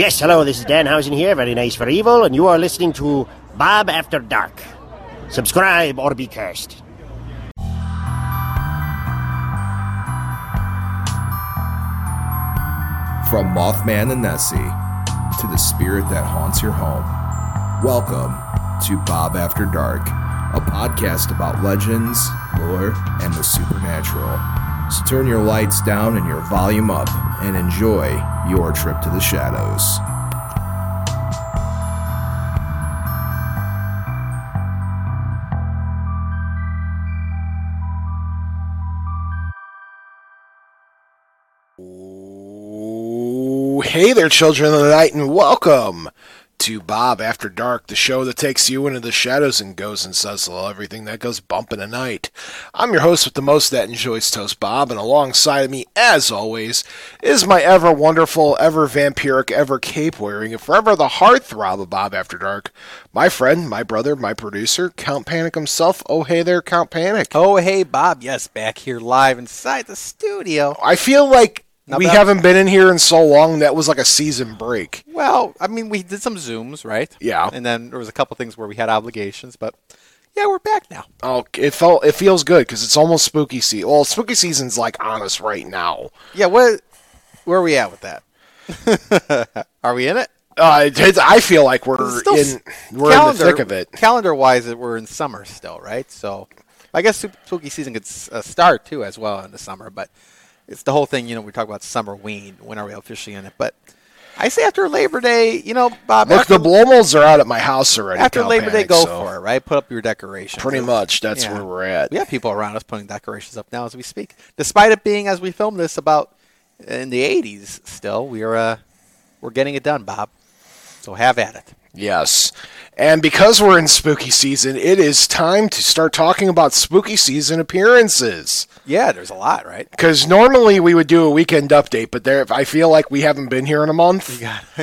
Yes, hello, this is Danhausen here, very nice for evil, and you are listening to Bob After Dark. Subscribe or be cursed. From Mothman and Nessie to the spirit that haunts your home, welcome to Bob After Dark, a podcast about legends, lore, and the supernatural. So turn your lights down and your volume up and enjoy your trip to the shadows. Hey there, children of the night, and welcome to Bob After Dark, the show that takes you into the shadows and goes and says hello, everything that goes bump in the night. I'm your host with the most that enjoys toast, Bob, and alongside of me, as always, is my ever wonderful, ever vampiric, ever cape-wearing, and forever the heartthrob of Bob After Dark, my friend, my brother, my producer, Count Panic himself. Oh, hey there, Count Panic. Oh, hey, Bob. Yes, back here live inside the studio. I feel like we haven't been in here in so long. That was like a season break. Well, I mean, we did some Zooms, right? Yeah. And then there was a couple things where we had obligations, but yeah, we're back now. Oh, it feels good because it's almost spooky season. Well, spooky season's like on us right now. Yeah, where are we at with that? Are we in it? I feel like we're in the thick of it. Calendar-wise, we're in summer still, right? So I guess spooky season could start too as well in the summer, but it's the whole thing, we talk about Summerween. When are we officially in it? But I say after Labor Day, Bob. Look, the Blomels are out at my house already. After Labor Day, go for it, right? Put up your decorations. Pretty much, that's where we're at. We have people around us putting decorations up now as we speak. Despite it being, as we film this, about in the 80s still, we're getting it done, Bob. So have at it. Yes. And because we're in spooky season, it is time to start talking about spooky season appearances. Yeah, there's a lot, right? Because normally we would do a weekend update, but I feel like we haven't been here in a month.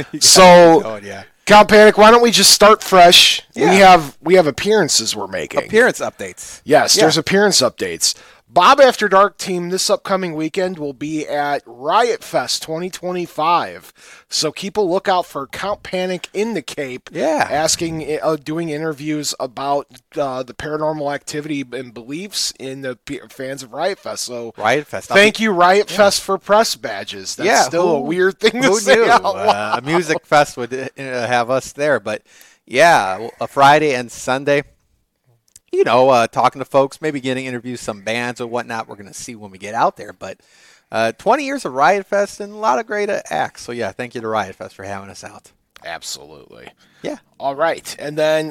Count Panic, why don't we just start fresh? Yeah. We have appearances we're making. Appearance updates. Yes, there's appearance updates. Bob After Dark team this upcoming weekend will be at Riot Fest 2025. So keep a lookout for Count Panic in the Cape. Yeah. Doing interviews about the paranormal activity and beliefs in the fans of Riot Fest. So Riot Fest. Thank you, Riot Fest, for press badges. That's still a weird thing to say out loud. A music fest would have us there. But yeah, a Friday and Sunday. Talking to folks, maybe getting interviews, some bands or whatnot. We're going to see when we get out there. But 20 years of Riot Fest and a lot of great acts. So, yeah, thank you to Riot Fest for having us out. Absolutely. Yeah. All right. And then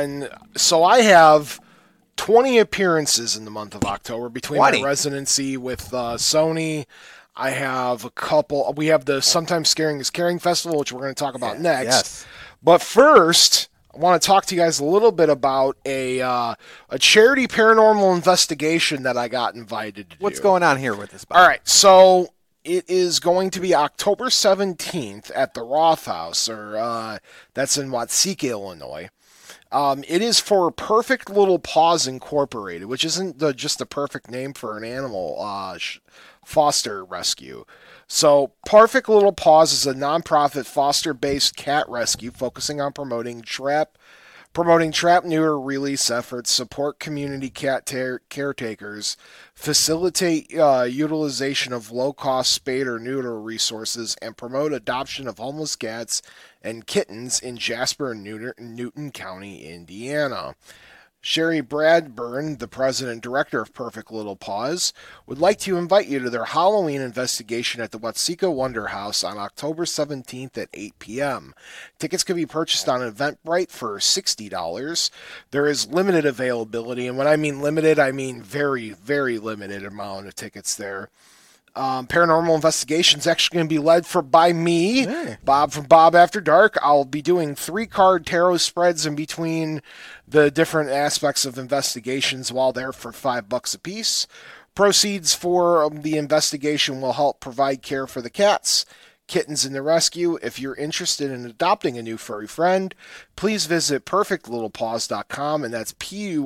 I have 20 appearances in the month of October between my residency with Sony. I have a couple. We have the Sometimes Scaring is Caring Festival, which we're going to talk about next. Yes. But first, I want to talk to you guys a little bit about a charity paranormal investigation that I got invited to do. What's going on here with this, Bob? All right, so it is going to be October 17th at the Roth House, that's in Watseka, Illinois. It is for Perfect Little Paws Incorporated, which isn't just the perfect name for an animal foster rescue. So, Perfect Little Paws is a nonprofit foster-based cat rescue focusing on promoting trap, neuter release efforts, support community cat caretakers, facilitate utilization of low-cost spayed or neuter resources, and promote adoption of homeless cats and kittens in Jasper and Newton County, Indiana. Sherry Bradburn, the president and director of Perfect Little Paws, would like to invite you to their Halloween investigation at the Watseka Wonder House on October 17th at 8 p.m. Tickets can be purchased on Eventbrite for $60. There is limited availability, and when I mean limited, I mean very, very limited amount of tickets there. Paranormal Investigation is actually going to be led by me, Bob from Bob After Dark. I'll be doing 3-card tarot spreads in between the different aspects of investigations while they're for $5 a piece. Proceeds for the investigation will help provide care for the cats, kittens in the rescue. If you're interested in adopting a new furry friend, please visit perfectlittlepaws.com, and that's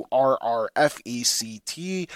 PURRFECT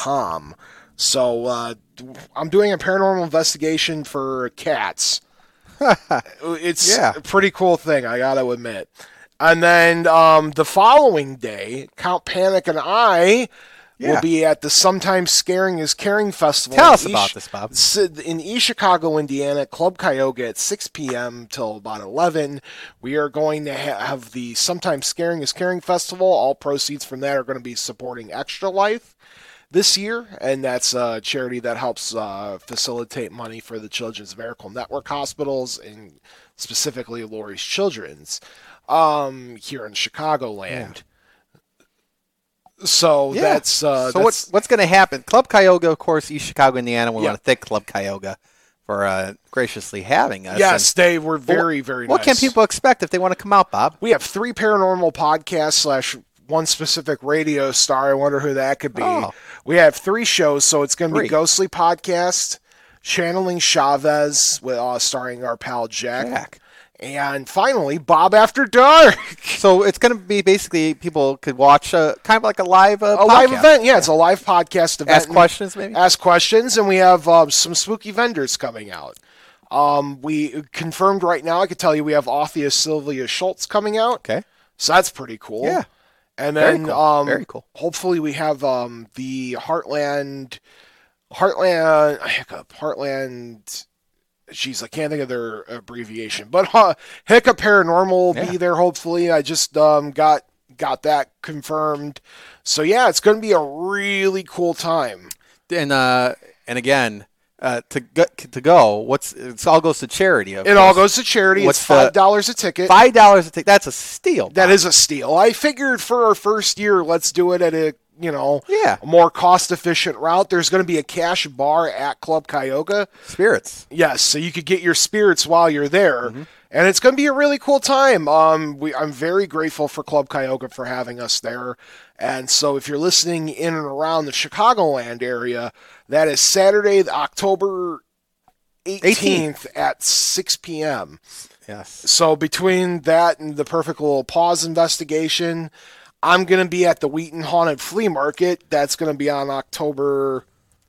littlepaws.com. So I'm doing a paranormal investigation for cats. It's a pretty cool thing, I got to admit. And then the following day, Count Panic and I will be at the Sometimes Scaring is Caring Festival. Tell us about this, Bob. In East Chicago, Indiana, Club Cuyahoga at 6 p.m. till about 11. We are going to have the Sometimes Scaring is Caring Festival. All proceeds from that are going to be supporting Extra Life this year, and that's a charity that helps facilitate money for the Children's Miracle Network hospitals, and specifically Lurie's Children's here in Chicagoland. Yeah. So that's what's going to happen? Club Cuyahoga, of course, East Chicago, Indiana. We want to thank Club Cuyahoga for graciously having us. Yes, they were very, very nice. What can people expect if they want to come out, Bob? We have 3 paranormal podcasts / one specific radio star. I wonder who that could be. Oh. We have 3 shows, so it's going to be Ghostly Podcast, Channeling Chavez, with starring our pal Jack. And finally, Bob After Dark. So it's going to be basically people could watch kind of like a live live event. Yeah, it's a live podcast event. Ask questions, maybe? Ask questions, and we have some spooky vendors coming out. We confirmed right now, I could tell you we have Althea Sylvia Schultz coming out. Okay. So that's pretty cool. Yeah. And then Very cool. Hopefully we have the Heartland, jeez, I can't think of their abbreviation, but Hiccup Paranormal will be there, hopefully. I just got that confirmed. So, yeah, it's going to be a really cool time. And again, to go, it all goes to charity. It all goes to charity. It's $5 a ticket. $5 a ticket. That's a steal. Bob. That is a steal. I figured for our first year, let's do it at a more cost-efficient route. There's going to be a cash bar at Club Cuyahoga. Spirits. Yes, so you could get your spirits while you're there. Mm-hmm. And it's going to be a really cool time. I'm very grateful for Club Cuyahoga for having us there. And so if you're listening in and around the Chicagoland area, that is Saturday, October 18th at 6 p.m. Yes. So between that and the Perfect Little Pause investigation, I'm going to be at the Wheaton Haunted Flea Market. That's going to be on October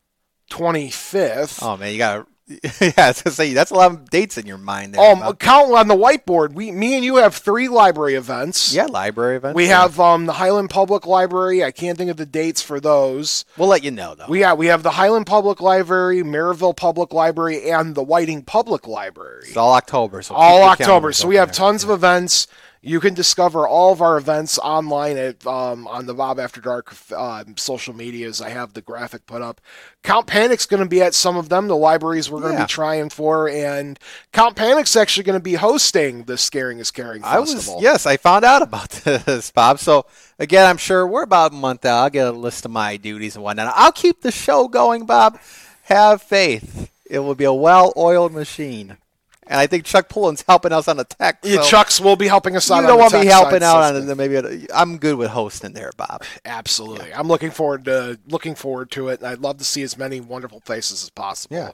25th. Oh, man, you got to... Yeah, I was going to say, that's a lot of dates in your mind there. Count on the whiteboard. Me and you have 3 library events. Yeah, library events. We have the Highland Public Library. I can't think of the dates for those. We'll let you know, though. We have the Highland Public Library, Maryville Public Library, and the Whiting Public Library. It's all October. So all October. So we have tons of events. You can discover all of our events online at on the Bob After Dark social medias. I have the graphic put up. Count Panic's going to be at some of them, the libraries we're going to be trying for, and Count Panic's actually going to be hosting the Scaring is Caring Festival. I found out about this, Bob. So, again, I'm sure we're about a month out. I'll get a list of my duties and whatnot. I'll keep the show going, Bob. Have faith. It will be a well-oiled machine. And I think Chuck Pullen's helping us on the tech. Yeah, Chuck's will be helping us out on the tech. You don't want me helping out on it. Maybe I'm good with hosting there, Bob. Absolutely. Yeah. I'm looking forward to it, and I'd love to see as many wonderful faces as possible. Yeah.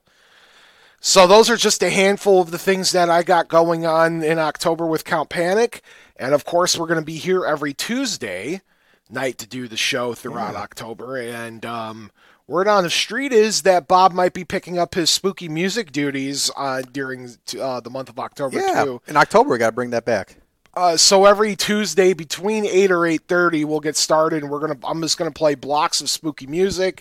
So those are just a handful of the things that I got going on in October with Count Panic. And, of course, we're going to be here every Tuesday night to do the show throughout October. And word on the street is that Bob might be picking up his spooky music duties during the month of October, too. In October, we got to bring that back. So every Tuesday between 8 or 8:30, we'll get started, and I'm just going to play blocks of spooky music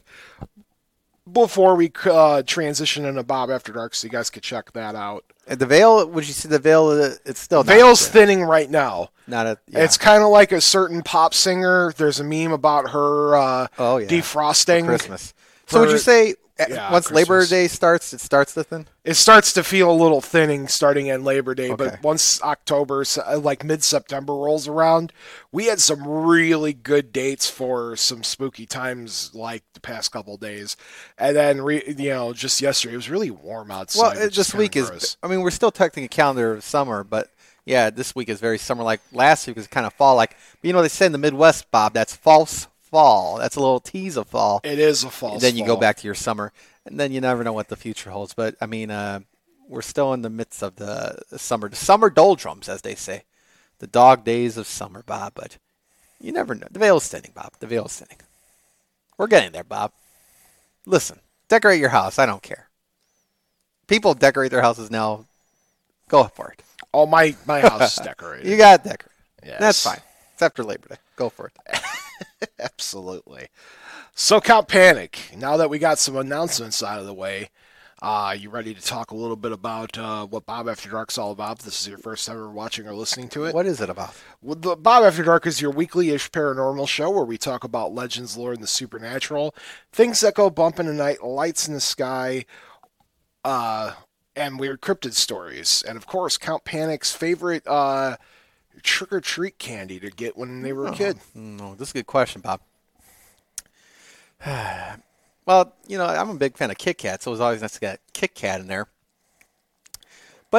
before we transition into Bob After Dark, so you guys can check that out. And the veil, would you see the veil? It's still veil's thinning right now. It's kind of like a certain pop singer. There's a meme about her defrosting for Christmas. So would you say once Christmas. Labor Day starts, it starts to thin? It starts to feel a little thinning starting at Labor Day, but once October, like mid-September rolls around, we had some really good dates for some spooky times like the past couple of days. And then, just yesterday, it was really warm outside. Well, this week is, we're still technically a calendar of summer, but yeah, this week is very summer-like. Last week was kind of fall-like. But they say in the Midwest, Bob, that's false fall. That's a little tease of fall. It is a false fall. And then you go back to your summer, and then you never know what the future holds. But, we're still in the midst of the summer doldrums, as they say. The dog days of summer, Bob. But you never know. The veil's thinning, Bob. The veil's thinning. We're getting there, Bob. Listen, decorate your house. I don't care. People decorate their houses now Go for it. Oh, my house is decorated. You got it decorated. Yes. That's fine. It's after Labor Day. Go for it. Absolutely. So, Count Panic, now that we got some announcements out of the way, you ready to talk a little bit about what Bob After Dark's all about? This is your first time ever watching or listening to it. What is it about? Well, the Bob After Dark is your weekly-ish paranormal show where we talk about legends, lore, and the supernatural, things that go bump in the night, lights in the sky, and weird cryptid stories. And, of course, Count Panic's favorite trick-or-treat candy to get when they were a kid. No, this is a good question, Bob. Well, I'm a big fan of Kit Kat, so it was always nice to get Kit Kat in there. But,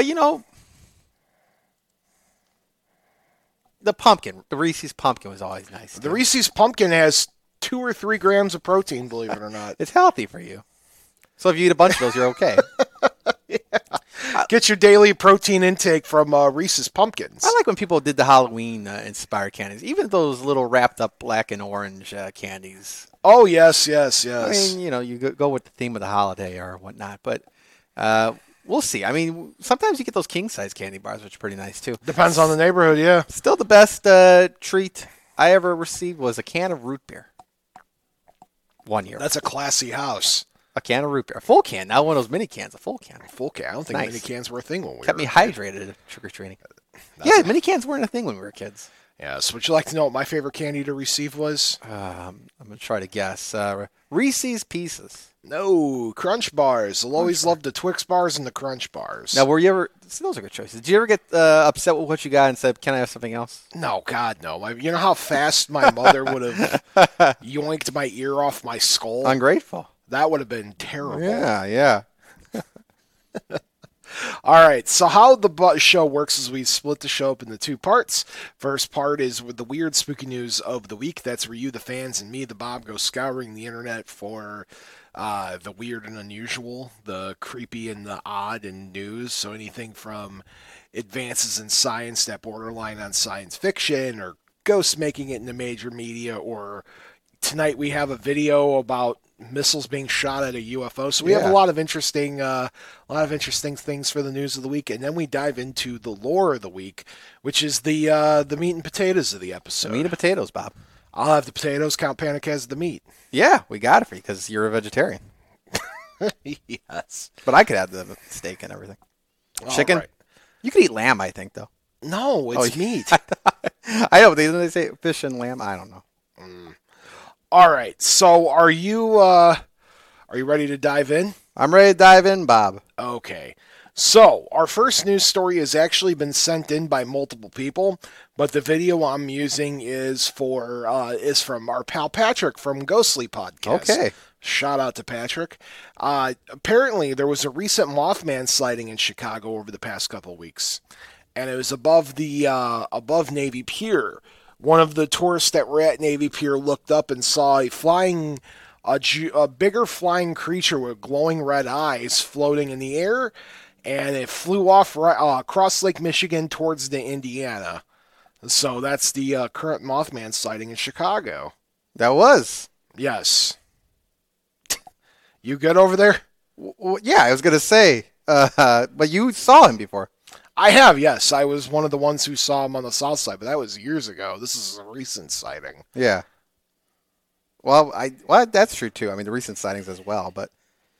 the pumpkin, the Reese's pumpkin was always nice. The Reese's pumpkin has 2 or 3 grams of protein, believe it or not. It's healthy for you. So if you eat a bunch of those, you're okay. Get your daily protein intake from Reese's Pumpkins. I like when people did the Halloween-inspired candies, even those little wrapped up black and orange candies. Oh, yes. I mean, you go with the theme of the holiday or whatnot, but we'll see. I mean, sometimes you get those king-size candy bars, which are pretty nice, too. Depends on the neighborhood, yeah. Still the best treat I ever received was a can of root beer. 1 year. That's a classy house. A can of root beer. A full can. Not one of those mini cans. A full can. Full can. I don't think Nice. mini cans were a thing when we Kept were me hydrated trick-or-treating. Mini cans weren't a thing when we were kids. Yes. Would you like to know what my favorite candy to receive was? I'm going to try to guess. Reese's Pieces. No, Crunch Bars. I'll always love the Twix bars and the Crunch Bars. Now, were you ever... See, those are good choices. Did you ever get upset with what you got and said, can I have something else? No, God, no. You know how fast my mother would have yoinked my ear off my skull? Ungrateful. That would have been terrible. Yeah. All right, so how the show works is we split the show up into 2 parts. First part is with the weird, spooky news of the week. That's where you, the fans, and me, the Bob, go scouring the internet for the weird and unusual, the creepy and the odd and news. So anything from advances in science that borderline on science fiction, or ghosts making it into major media, or tonight we have a video about missiles being shot at a UFO. So we have a lot of interesting things for the news of the week, and then we dive into the lore of the week, which is the meat and potatoes of the episode. The meat and potatoes, Bob. I'll have the potatoes. Count Panic has the meat. Yeah, we got it for you because you're a vegetarian. Yes, but I could have the steak and everything. Chicken. Right. You could eat lamb, I think, though. No, it's meat. I know. Didn't they say fish and lamb? I don't know. All right. So are you ready to dive in? I'm ready to dive in, Bob. Okay. So our first news story has actually been sent in by multiple people, but the video I'm using is from our pal Patrick from Ghostly Podcast. Okay. Shout out to Patrick. Apparently, there was a recent Mothman sighting in Chicago over the past couple of weeks, and it was above Navy Pier. One of the tourists that were at Navy Pier looked up and saw a bigger flying creature with glowing red eyes floating in the air, and it flew off across Lake Michigan towards the Indiana. So that's the current Mothman sighting in Chicago. That was. Yes. You good over there? Yeah, I was going to say, but you saw him before. I have, yes. I was one of the ones who saw him on the south side, but that was years ago. This is a recent sighting. Yeah. Well, that's true, too. I mean, the recent sightings as well, but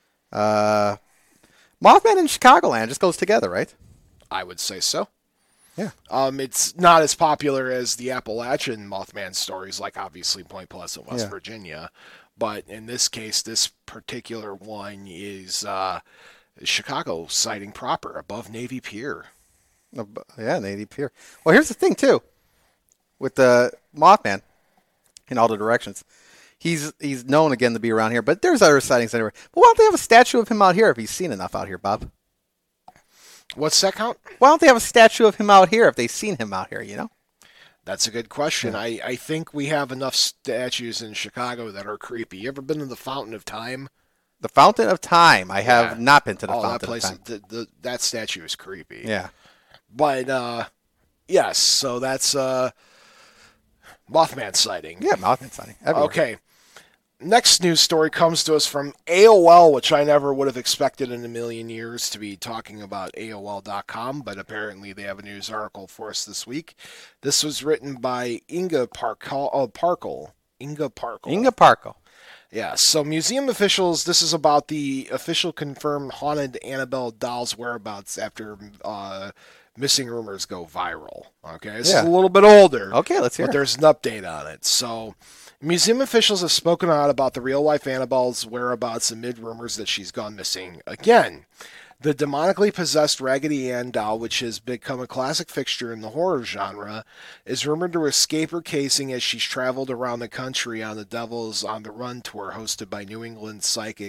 Mothman and Chicagoland just goes together, right? I would say so. Yeah. It's not as popular as the Appalachian Mothman stories, like obviously Point Pleasant, West Virginia. But in this case, this particular one is Chicago sighting proper above Navy Pier. Yeah, Navy Pier. Well, here's the thing, too. With the Mothman in all the directions, he's known again to be around here, but there's other sightings anywhere. But why don't they have a statue of him out here if he's seen enough out here, Bob? What's that count? Why don't they have a statue of him out here if they've seen him out here, you know? That's a good question. Yeah. I think we have enough statues in Chicago that are creepy. You ever been to the Fountain of Time? The Fountain of Time. I have not been to the Fountain of Time. That statue is creepy. Yeah. But, yes, so that's Mothman sighting. Yeah, Mothman sighting. Everywhere. Okay. Next news story comes to us from AOL, which I never would have expected in a million years to be talking about AOL.com, but apparently they have a news article for us this week. This was written by Inga Parkle. Inga Parkle. Yeah, so museum officials, this is about the official confirmed haunted Annabelle doll's whereabouts after missing rumors go viral. Okay, this is a little bit older. Okay, let's hear it. But there's an update on it. So, museum officials have spoken out about the real-life Annabelle's whereabouts amid rumors that she's gone missing again. The demonically possessed Raggedy Ann doll, which has become a classic fixture in the horror genre, is rumored to escape her casing as she's traveled around the country on the Devil's on the Run tour hosted by the New England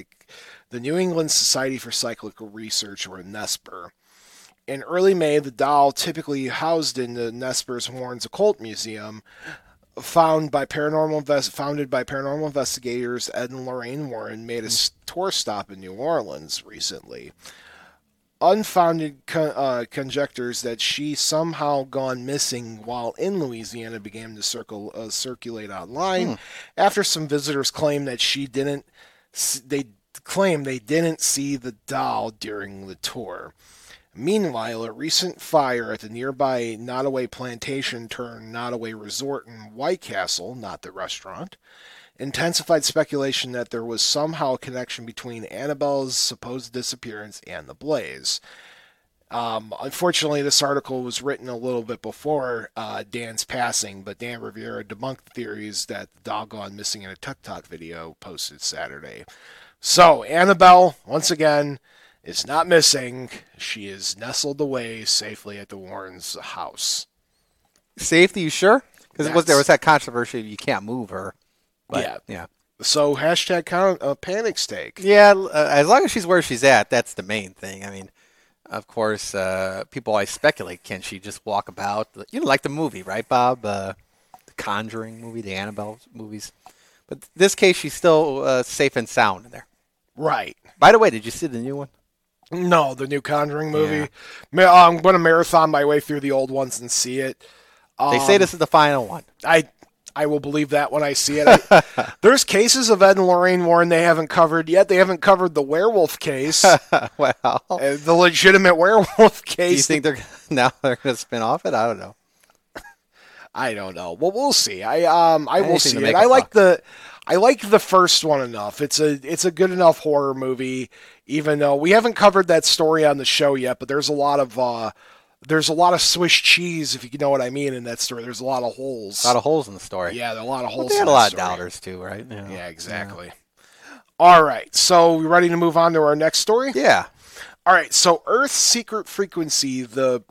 Society for Psychical Research, or NESPR. In early May, the doll, typically housed in the NESPR's Warren's Occult Museum, founded by paranormal investigators Ed and Lorraine Warren, made a tour stop in New Orleans recently. Unfounded conjectures that she somehow gone missing while in Louisiana began to circulate online after some visitors claimed that they didn't see the doll during the tour. Meanwhile, a recent fire at the nearby Nottoway Plantation turned Nottoway Resort in White Castle, not the restaurant, intensified speculation that there was somehow a connection between Annabelle's supposed disappearance and the blaze. Unfortunately, this article was written a little bit before Dan's passing, but Dan Rivera debunked the theories that the doll gone missing in a TikTok video posted Saturday. So, Annabelle, once again, is not missing. She is nestled away safely at the Warrens' house. Safety, you sure? Because there was that controversy, you can't move her. But, yeah. So, hashtag panic stake. Yeah, as long as she's where she's at, that's the main thing. I mean, of course, people always speculate, can she just walk about? Like the movie, right, Bob? The Conjuring movie, the Annabelle movies. But in this case, she's still safe and sound in there. Right. By the way, did you see the new one? No, the new Conjuring movie. Yeah. I'm going to marathon my way through the old ones and see it. They say this is the final one. I will believe that when I see it. There's cases of Ed and Lorraine Warren they haven't covered yet. They haven't covered the werewolf case. Well, the legitimate werewolf case. Do you think they're going to spin off it? I don't know. I don't know. Well, we'll see. I will see it. I like the first one enough. It's a good enough horror movie, even though we haven't covered that story on the show yet. But there's a lot of Swiss cheese, if you know what I mean, in that story. There's a lot of holes. A lot of holes in the story. Yeah, there are a lot of holes. They had a lot of doubters too, right? Yeah, exactly. Yeah. All right, so we ready to move on to our next story? Yeah. All right, so Earth's secret frequency, the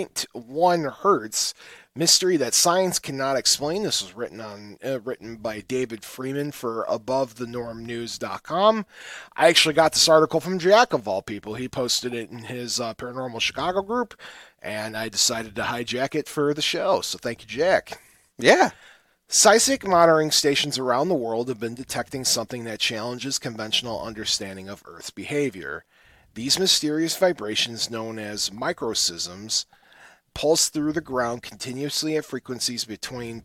0.1 hertz. Mystery that science cannot explain. This was written by David Freeman for AboveTheNormNews.com. I actually got this article from Jack, of all people. He posted it in his Paranormal Chicago group, and I decided to hijack it for the show. So thank you, Jack. Yeah. Seismic monitoring stations around the world have been detecting something that challenges conventional understanding of Earth's behavior. These mysterious vibrations, known as microseisms, pulse through the ground continuously at frequencies between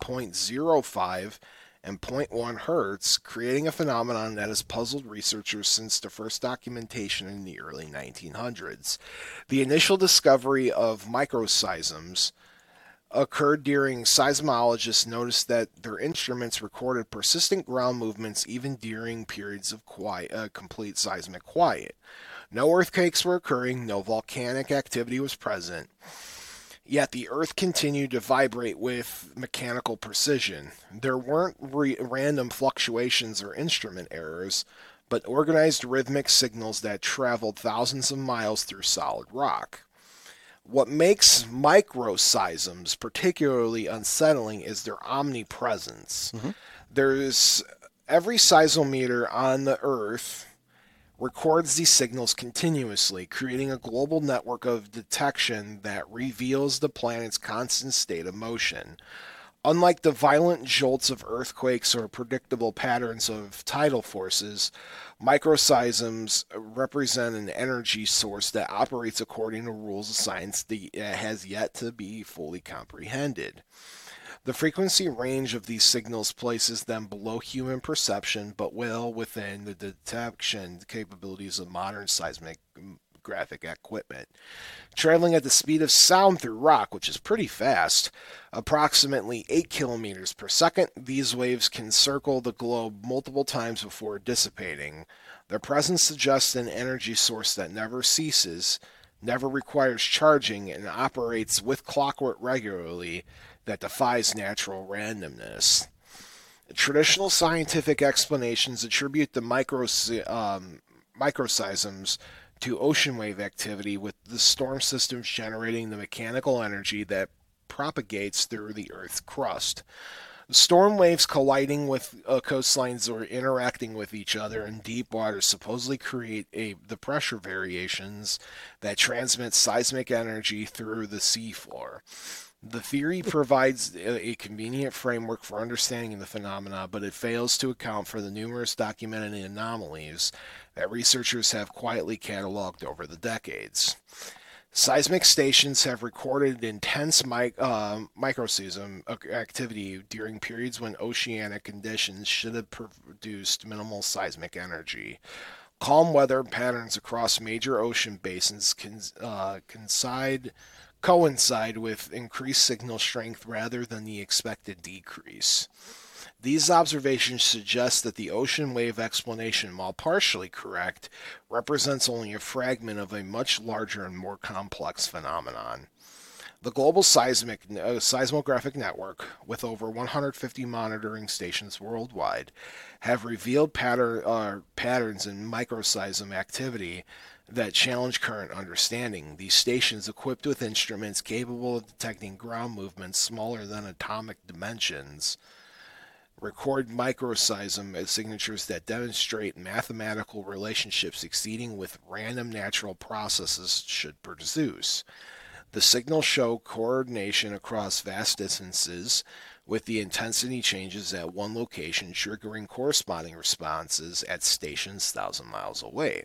0.05 and 0.1 hertz, creating a phenomenon that has puzzled researchers since the first documentation in the early 1900s. The initial discovery of microseisms occurred during seismologists noticed that their instruments recorded persistent ground movements even during periods of complete seismic quiet. No earthquakes were occurring, no volcanic activity was present. Yet the Earth continued to vibrate with mechanical precision. There weren't random fluctuations or instrument errors, but organized rhythmic signals that traveled thousands of miles through solid rock. What makes microseisms particularly unsettling is their omnipresence. Mm-hmm. There's every seismometer on the Earth records these signals continuously, creating a global network of detection that reveals the planet's constant state of motion. Unlike the violent jolts of earthquakes or predictable patterns of tidal forces, microseisms represent an energy source that operates according to rules of science that has yet to be fully comprehended. The frequency range of these signals places them below human perception, but well within the detection capabilities of modern seismographic equipment. Traveling at the speed of sound through rock, which is pretty fast, approximately 8 kilometers per second, these waves can circle the globe multiple times before dissipating. Their presence suggests an energy source that never ceases, never requires charging, and operates with clockwork regularly that defies natural randomness. Traditional scientific explanations attribute the microseisms to ocean wave activity, with the storm systems generating the mechanical energy that propagates through the Earth's crust. Storm waves colliding with coastlines or interacting with each other in deep waters supposedly create the pressure variations that transmit seismic energy through the seafloor. The theory provides a convenient framework for understanding the phenomena, but it fails to account for the numerous documented anomalies that researchers have quietly cataloged over the decades. Seismic stations have recorded intense microseism activity during periods when oceanic conditions should have produced minimal seismic energy. Calm weather patterns across major ocean basins coincide with increased signal strength rather than the expected decrease. These observations suggest that the ocean wave explanation, while partially correct, represents only a fragment of a much larger and more complex phenomenon. The global seismographic network, with over 150 monitoring stations worldwide, have revealed patterns in microseism activity that challenge current understanding. These stations, equipped with instruments capable of detecting ground movements smaller than atomic dimensions, record microseism signatures that demonstrate mathematical relationships exceeding with random natural processes should produce. The signals show coordination across vast distances, with the intensity changes at one location triggering corresponding responses at stations 1,000 miles away.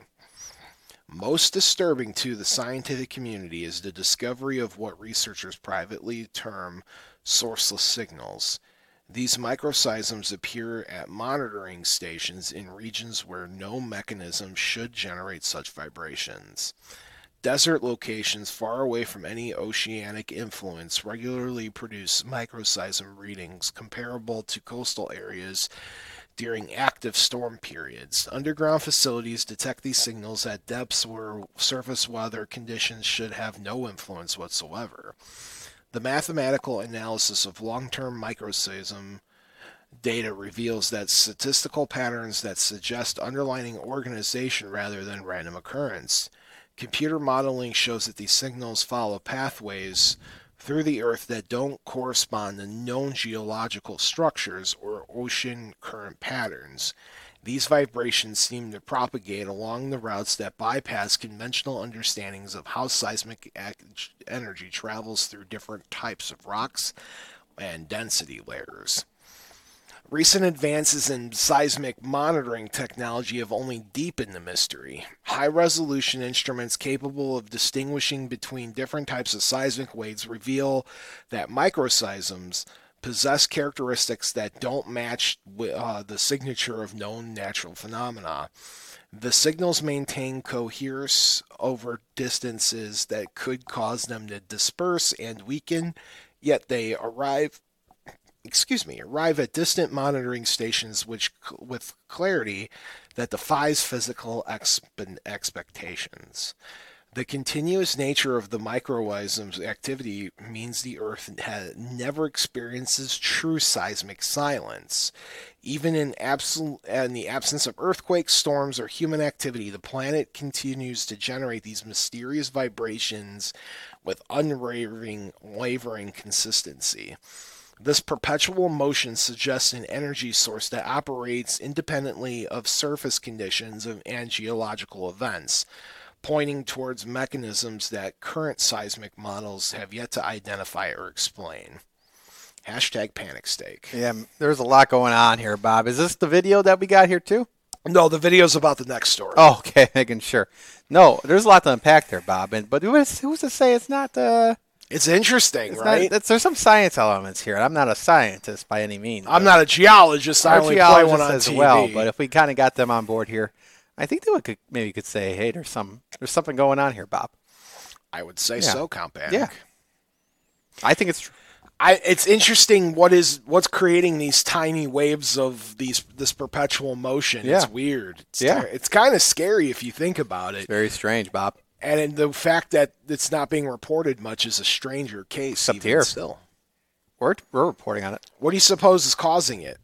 Most disturbing to the scientific community is the discovery of what researchers privately term sourceless signals. These microseisms appear at monitoring stations in regions where no mechanism should generate such vibrations. Desert locations far away from any oceanic influence regularly produce microseism readings comparable to coastal areas during active storm periods. Underground facilities detect these signals at depths where surface weather conditions should have no influence whatsoever. The mathematical analysis of long-term microseism data reveals that statistical patterns that suggest underlying organization rather than random occurrence. Computer modeling shows that these signals follow pathways through the Earth that don't correspond to known geological structures or ocean current patterns. These vibrations seem to propagate along the routes that bypass conventional understandings of how seismic energy travels through different types of rocks and density layers. Recent advances in seismic monitoring technology have only deepened the mystery. High-resolution instruments capable of distinguishing between different types of seismic waves reveal that microseisms possess characteristics that don't match the signature of known natural phenomena. The signals maintain coherence over distances that could cause them to disperse and weaken, yet they arrive at distant monitoring stations with clarity that defies physical expectations. The continuous nature of the microseism's activity means the Earth never experiences true seismic silence. Even in the absence of earthquakes, storms, or human activity, the planet continues to generate these mysterious vibrations with unwavering consistency. This perpetual motion suggests an energy source that operates independently of surface conditions and geological events, pointing towards mechanisms that current seismic models have yet to identify or explain. #PanicStake. Yeah, there's a lot going on here, Bob. Is this the video that we got here too? No, the video's about the next story. Oh, okay, making sure. No, there's a lot to unpack there, Bob. But who's to say it's not It's interesting, right? There's some science elements here. I'm not a scientist by any means. I'm not a geologist. I only play one on as TV. well. But if we kind of got them on board here, I think they could say, hey, there's something going on here, Bob. I would say so, Count Panic. Yeah. I think it's true. It's interesting what's creating these tiny waves of this perpetual motion. Yeah. It's weird. It's Yeah. it's kind of scary if you think about it. Very strange, Bob. And the fact that it's not being reported much is a stranger case. Except even here. Still. We're reporting on it. What do you suppose is causing it?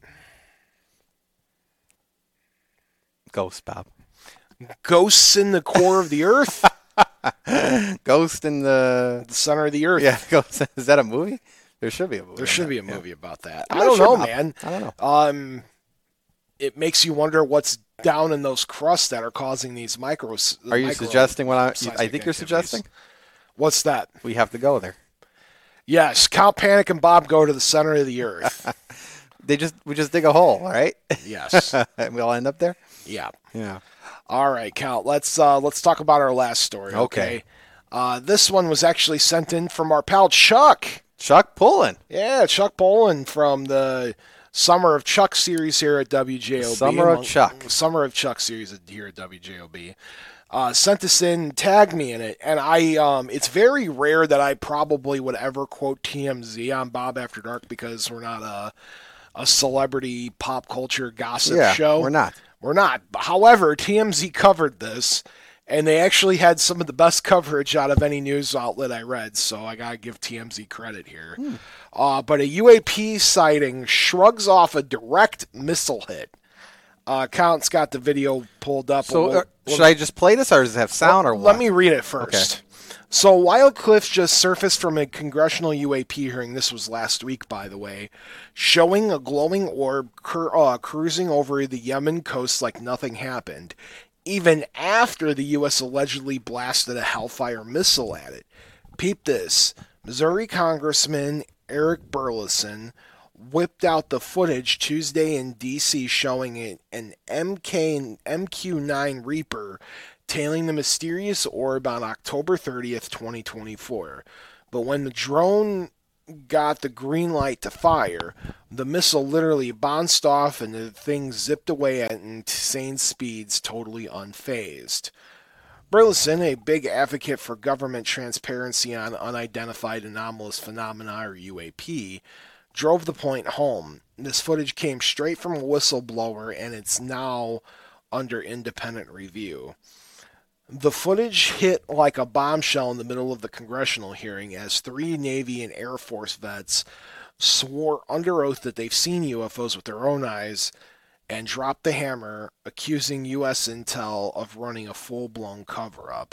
Ghost, Bob. Ghosts in the core of the earth? Ghost in the center of the earth. Yeah, Ghost. Is that a movie? There should be a movie. There should be a movie about that. I'm I not don't sure, know, Bob. man. I don't know. It makes you wonder what's down in those crusts that are causing these micros. Are you suggesting what I think seismic you're activities. suggesting? What's that? We have to go there. Yes, Count Panic and Bob go to the center of the earth. We just dig a hole, right? Yes. And we'll end up there. Yeah. Yeah. All right, Count. Let's talk about our last story. Okay. This one was actually sent in from our pal Chuck. Chuck Pullen. Yeah, Chuck Pullen from the Summer of Chuck series here at WJOB. Summer of Chuck series here at WJOB. Sent this in, tagged me in it, and it's very rare that I probably would ever quote TMZ on Bob After Dark because we're not a celebrity pop culture gossip show. We're not. We're not. However, TMZ covered this, and they actually had some of the best coverage out of any news outlet I read, so I gotta give TMZ credit here. But a UAP sighting shrugs off a direct missile hit. Count's got the video pulled up. So should I just play this, or does it have sound, or what? Let me read it first. Okay. So wild clips just surfaced from a congressional UAP hearing. This was last week, by the way, showing a glowing orb cruising over the Yemen coast like nothing happened, even after the U.S. allegedly blasted a Hellfire missile at it. Peep this. Missouri Congressman Eric Burleson whipped out the footage Tuesday in D.C. showing an MQ-9 Reaper tailing the mysterious orb on October 30th, 2024. But when the drone got the green light to fire, the missile literally bounced off and the thing zipped away at insane speeds, totally unfazed. Burleson, a big advocate for government transparency on unidentified anomalous phenomena, or UAP, drove the point home. This footage came straight from a whistleblower, and it's now under independent review. The footage hit like a bombshell in the middle of the congressional hearing as 3 Navy and Air Force vets swore under oath that they've seen UFOs with their own eyes and dropped the hammer, accusing U.S. intel of running a full-blown cover-up.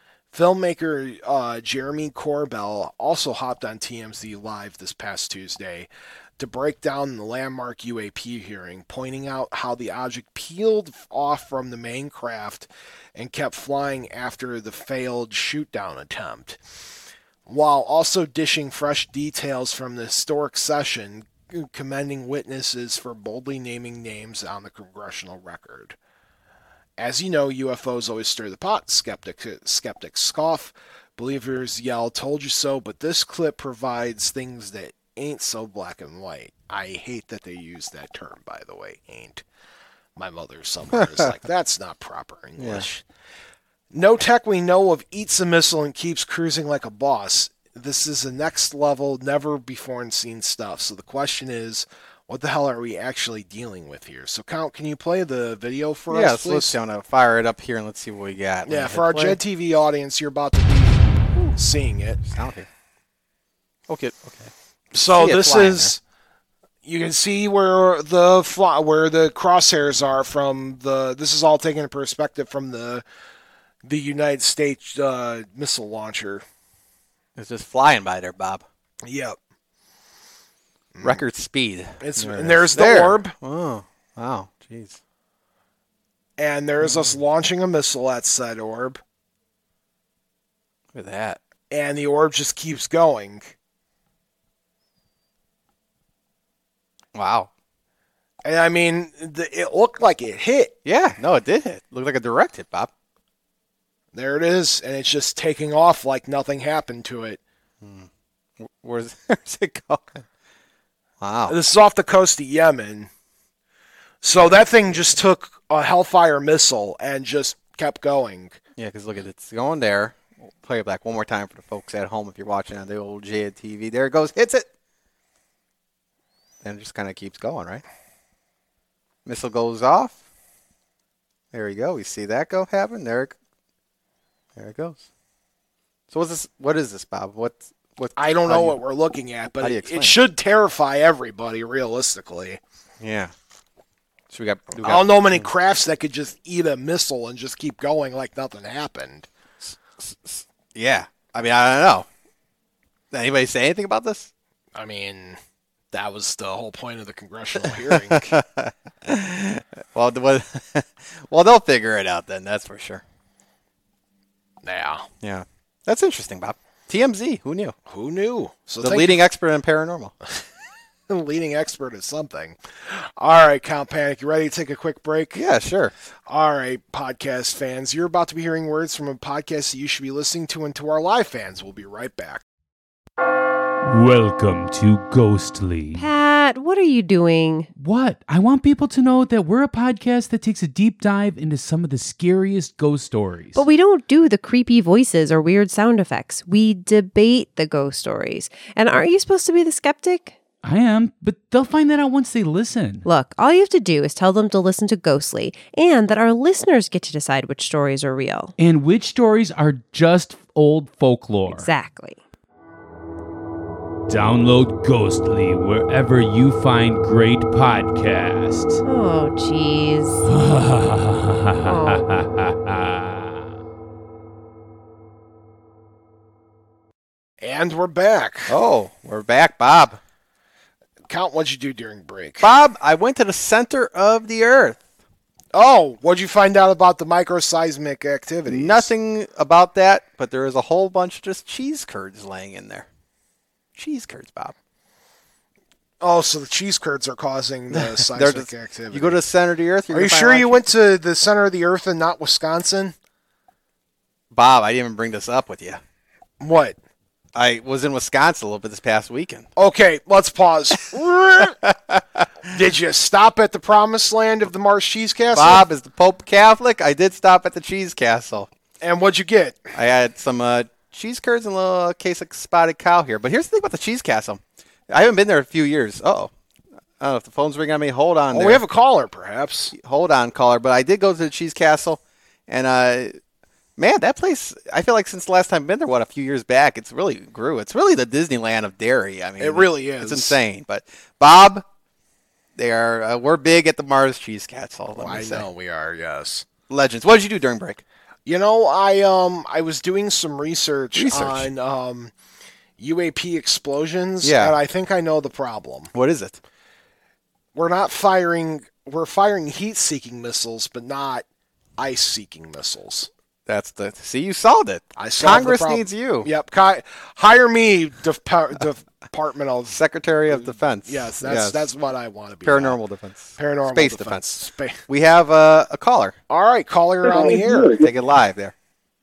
Filmmaker Jeremy Corbell also hopped on TMZ Live this past Tuesday to break down the landmark UAP hearing, pointing out how the object peeled off from the main craft and kept flying after the failed shoot-down attempt, while also dishing fresh details from the historic session, commending witnesses for boldly naming names on the congressional record. As you know, UFOs always stir the pot. Skeptics scoff. Believers yell, "Told you so," but this clip provides things that ain't so black and white. I hate that they use that term, by the way, ain't. My mother somewhere is like, that's not proper English. Yeah. No tech we know of eats a missile and keeps cruising like a boss. This is the next level, never before seen stuff. So the question is, what the hell are we actually dealing with here? So, Count, can you play the video for us, please? Let's fire it up here and let's see what we got. Yeah, for our Jed TV audience, you're about to be seeing it. Sound here. Okay. So this is, you can see where the crosshairs are from this is all taken in perspective from the United States missile launcher. It's just flying by there, Bob. Yep. Record speed. And there's the orb. Oh, wow. Jeez. And there's us launching a missile at said orb. Look at that. And the orb just keeps going. Wow. And I mean, it looked like it hit. Yeah, no, it did hit. It looked like a direct hit, Bob. There it is, and it's just taking off like nothing happened to it. where's it going? Wow. This is off the coast of Yemen. So that thing just took a Hellfire missile and just kept going. Yeah, because look at it. It's going there. We'll play it back one more time for the folks at home if you're watching on the old JAD TV. There it goes. Hits it. Then it just kind of keeps going, right? Missile goes off. There you go. We see that go happen. There it goes. So what is this, Bob? What? I don't know what we're looking at, but it should terrify everybody, realistically. Yeah. So we got I don't know many crafts that could just eat a missile and just keep going like nothing happened. Yeah. I mean, I don't know. Did anybody say anything about this? I mean, that was the whole point of the congressional hearing. Well, they'll figure it out then. That's for sure. Yeah. Yeah. That's interesting, Bob. TMZ. Who knew? Who knew? So the leading expert in paranormal. The leading expert is something. All right, Count Panic, you ready to take a quick break? Yeah, sure. All right, podcast fans, you're about to be hearing words from a podcast that you should be listening to, and to our live fans, we'll be right back. Welcome to Ghostly. Pat, what are you doing? What? I want people to know that we're a podcast that takes a deep dive into some of the scariest ghost stories. But we don't do the creepy voices or weird sound effects. We debate the ghost stories. And aren't you supposed to be the skeptic? I am, but they'll find that out once they listen. Look, all you have to do is tell them to listen to Ghostly, and that our listeners get to decide which stories are real. And which stories are just old folklore. Exactly. Download Ghostly wherever you find great podcasts. Oh, jeez. And we're back. Oh, we're back, Bob. Count, what'd you do during break? Bob, I went to the center of the earth. Oh, what'd you find out about the microseismic activities? Nothing about that, but there is a whole bunch of just cheese curds laying in there. Cheese curds, Bob. Oh, so the cheese curds are causing the seismic activity. You go to the center of the earth. Are you sure you went to the center of the earth and not Wisconsin? Bob, I didn't even bring this up with you. What? I was in Wisconsin a little bit this past weekend. Okay, let's pause. Did you stop at the promised land of the Mars Cheese Castle? Bob, is the Pope Catholic? I did stop at the Cheese Castle. And what'd you get? I had some cheese curds and a little case of spotted cow here. But here's the thing about the Cheese Castle. I haven't been there in a few years. Uh-oh. I don't know if the phone's ringing on me. Hold on there. We have a caller, perhaps. Hold on, caller. But I did go to the Cheese Castle, and man, that place, I feel like since the last time I've been there, a few years back, it's really grew. It's really the Disneyland of dairy. I mean, it really is. It's insane. But, Bob, we're big at the Mars Cheese Castle. I know we are, yes. Legends. What did you do during break? You know, I was doing some research on UAP explosions, and I think I know the problem. What is it? We're firing heat-seeking missiles, but not ice-seeking missiles. See, you solved it. Congress needs you. Yep. Hire me, Department of Secretary of Defense. Yes, that's what I want to be. Paranormal defense. Paranormal Space defense. We have a caller. All right, caller on the air. Take it live there.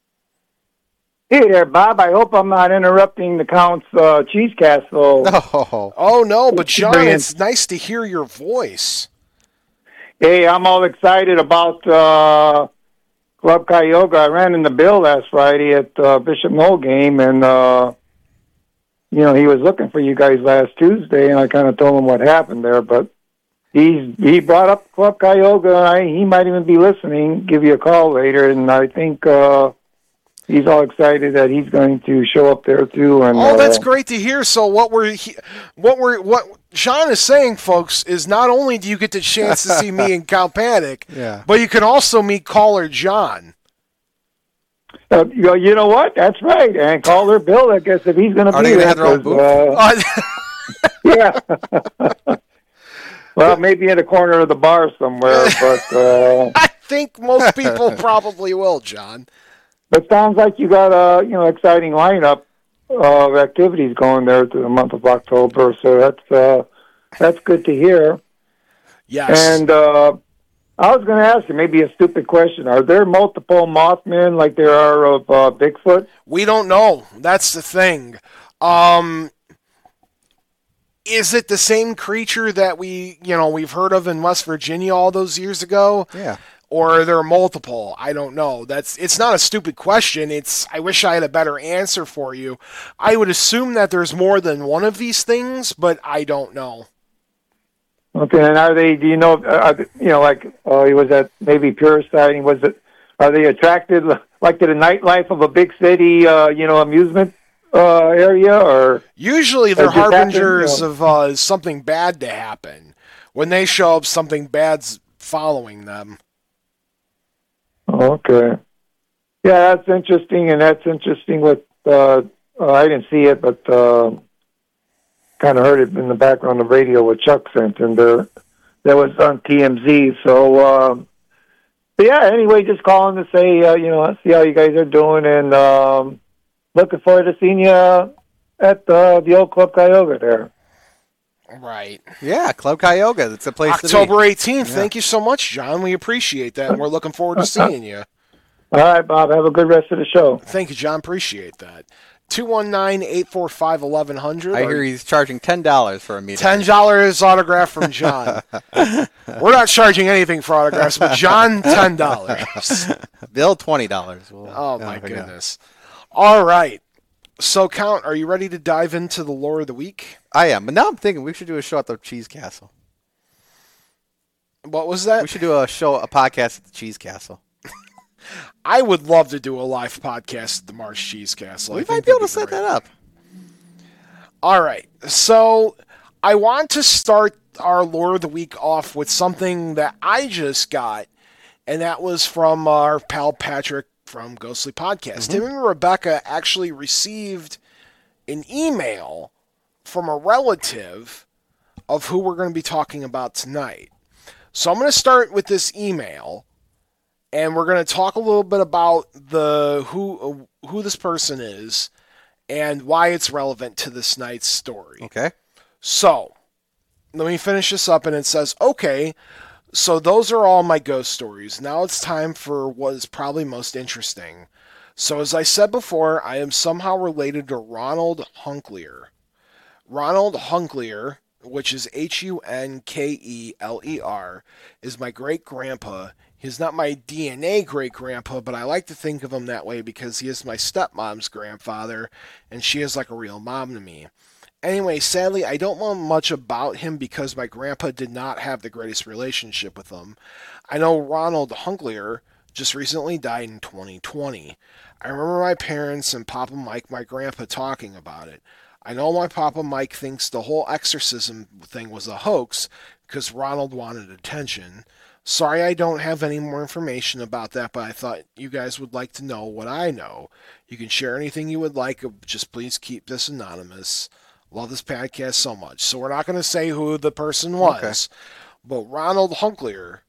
Hey there, Bob. I hope I'm not interrupting the Count's Cheese Castle. Oh, no, but John, it's nice to hear your voice. Hey, I'm all excited about Club Cuyahoga. I ran into Bill last Friday at Bishop Knoll game, and he was looking for you guys last Tuesday, and I kind of told him what happened there, but he brought up Club Cuyahoga. He might even be listening, give you a call later, and I think he's all excited that he's going to show up there too. And that's great to hear. So what Sean is saying, folks, is not only do you get the chance to see me and Count Panic, but you can also meet caller John. You know what? That's right. And caller Bill, I guess, if he's going to be there. Have their own booth? Yeah. Well, maybe in a corner of the bar somewhere, but I think most people probably will, John. But sounds like you got a exciting lineup of activities going there through the month of October, so that's good to hear. Yes. And I was going to ask you maybe a stupid question: are there multiple Mothmen like there are of Bigfoot? We don't know. That's the thing. Is it the same creature that we've heard of in West Virginia all those years ago? Yeah. Or are there multiple? I don't know. It's not a stupid question. I wish I had a better answer for you. I would assume that there's more than one of these things, but I don't know. Okay, and are they? Do you know? He was at maybe Pure Sighting. Are they attracted like to the nightlife of a big city? Amusement area, or usually they're harbingers of something bad to happen. When they show up, something bad's following them. Okay. Yeah, that's interesting, and that's interesting with, I didn't see it, but kind of heard it in the background of radio with Chuck sent, and that was on TMZ. So, yeah, anyway, just calling to say, see how you guys are doing, and looking forward to seeing you at the old Club Cuyahoga there. Right. Yeah, Club Cuyahoga. That's a place October to be. 18th. Yeah. Thank you so much, John. We appreciate that, and we're looking forward to seeing you. All right, Bob. Have a good rest of the show. Thank you, John. Appreciate that. 219-845-1100. I hear he's charging $10 for a meeting. $10 autograph from John. We're not charging anything for autographs, but John, $10. Bill, $20. Oh, my goodness. All right. So, Count, are you ready to dive into the lore of the week? I am, but now I'm thinking we should do a show at the Cheese Castle. What was that? We should do a podcast at the Cheese Castle. I would love to do a live podcast at the Marsh Cheese Castle. We might be able to set that up. All right. So, I want to start our lore of the week off with something that I just got, and that was from our pal Patrick from Ghostly Podcast. Tim and Rebecca actually received an email from a relative of who we're going to be talking about tonight. So I'm going to start with this email, and we're going to talk a little bit about who this person is and why it's relevant to this night's story. Okay. So let me finish this up, and it says, okay, so those are all my ghost stories. Now it's time for what is probably most interesting. So as I said before, I am somehow related to Ronald Hunklear. Ronald Hunklear, which is Hunkeler, is my great-grandpa. He's not my DNA great-grandpa, but I like to think of him that way because he is my stepmom's grandfather, and she is like a real mom to me. Anyway, sadly, I don't know much about him because my grandpa did not have the greatest relationship with him. I know Ronald Hunklear just recently died in 2020. I remember my parents and Papa Mike, my grandpa, talking about it. I know my Papa Mike thinks the whole exorcism thing was a hoax because Ronald wanted attention. Sorry I don't have any more information about that, but I thought you guys would like to know what I know. You can share anything you would like, just please keep this anonymous. Love this podcast so much. So we're not going to say who the person was, but Ronald Hunklear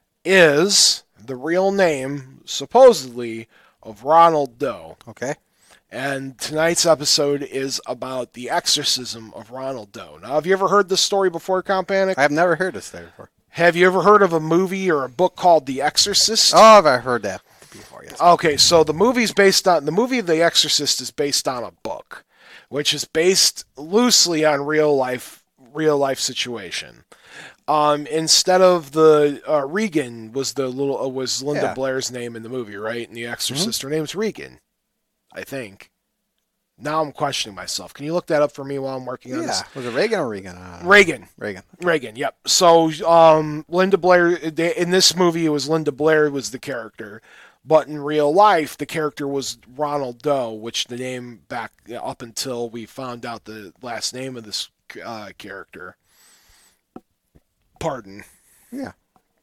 is the real name, supposedly, of Ronald Doe. Okay. And tonight's episode is about the exorcism of Ronald Doe. Now, have you ever heard this story before, Count Panic? I have never heard this story before. Have you ever heard of a movie or a book called The Exorcist? Oh, I've heard that before, yes. Okay, so the movie The Exorcist is based on a book, which is based loosely on real life situation. Instead of the Regan was Linda Blair's name in the movie, right? In The Exorcist, her name's Regan, I think. Now I'm questioning myself. Can you look that up for me while I'm working on this? Yeah, was it Reagan or Regan? Reagan, yep. So Linda Blair, in this movie, it was Linda Blair was the character. But in real life, the character was Ronald Doe, which the name back up until we found out the last name of this character. Pardon. Yeah.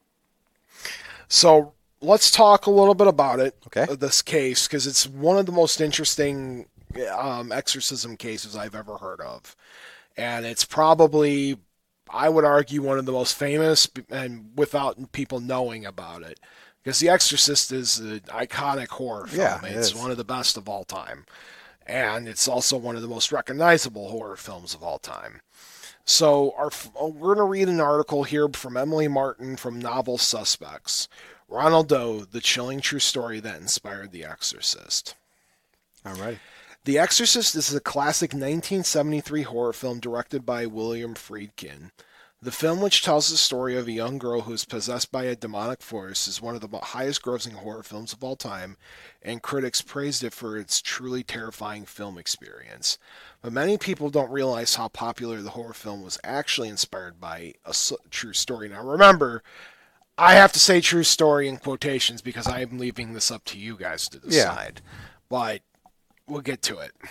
So let's talk a little bit about it, okay. This case, because it's one of the most interesting exorcism cases I've ever heard of. And it's probably, I would argue, one of the most famous, and without people knowing about it. Because The Exorcist is an iconic horror film. Yeah, it's one of the best of all time. And it's also one of the most recognizable horror films of all time. So we're going to read an article here from Emily Martin from Novel Suspects. Ronald Doe, the chilling true story that inspired The Exorcist. All right. The The Exorcist is a classic 1973 horror film directed by William Friedkin. The film, which tells the story of a young girl who is possessed by a demonic force, is one of the highest grossing horror films of all time, and critics praised it for its truly terrifying film experience. But many people don't realize how popular the horror film was actually inspired by a true story. Now remember, I have to say true story in quotations because I'm leaving this up to you guys to decide. But we'll get to it.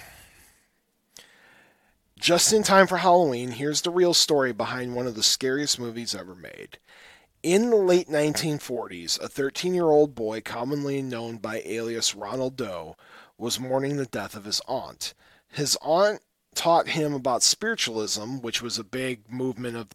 Just in time for Halloween, here's the real story behind one of the scariest movies ever made. In the late 1940s, a 13-year-old boy, commonly known by alias Ronald Doe, was mourning the death of his aunt. His aunt taught him about spiritualism, which was a big movement of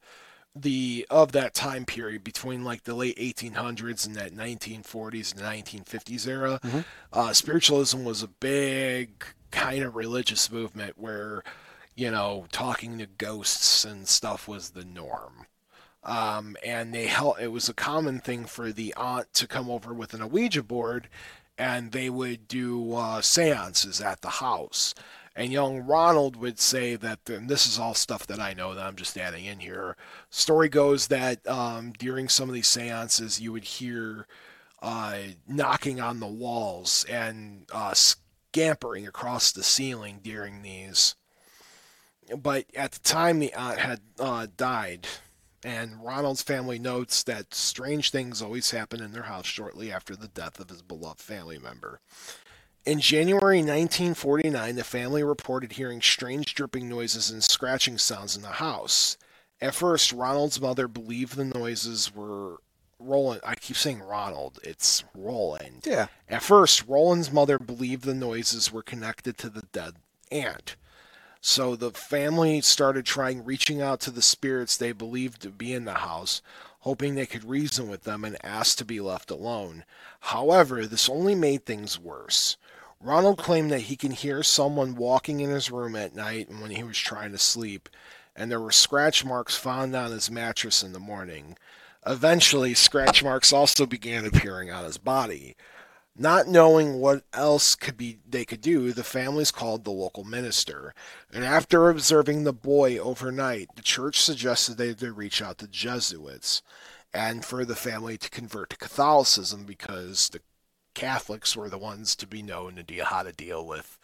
that time period between like the late 1800s and that 1940s and 1950s era. Spiritualism was a big kind of religious movement where, talking to ghosts and stuff was the norm. And it was a common thing for the aunt to come over with an Ouija board, and they would do seances at the house. And young Ronald would say that, and this is all stuff that I know that I'm just adding in here. Story goes that during some of these seances, you would hear knocking on the walls and scampering across the ceiling during these. But at the time, the aunt had died, and Ronald's family notes that strange things always happen in their house shortly after the death of his beloved family member. In January 1949, the family reported hearing strange dripping noises and scratching sounds in the house. At first, Ronald's mother believed the noises were Roland. I keep saying Ronald. It's Roland. Yeah. At first, Roland's mother believed the noises were connected to the dead aunt. So the family started reaching out to the spirits they believed to be in the house, hoping they could reason with them and ask to be left alone. However, this only made things worse. Ronald claimed that he can hear someone walking in his room at night when he was trying to sleep, and there were scratch marks found on his mattress in the morning. Eventually, scratch marks also began appearing on his body. Not knowing what else they could do, the families called the local minister. And after observing the boy overnight, the church suggested they reach out to Jesuits and for the family to convert to Catholicism because the Catholics were the ones to be known to how to deal with,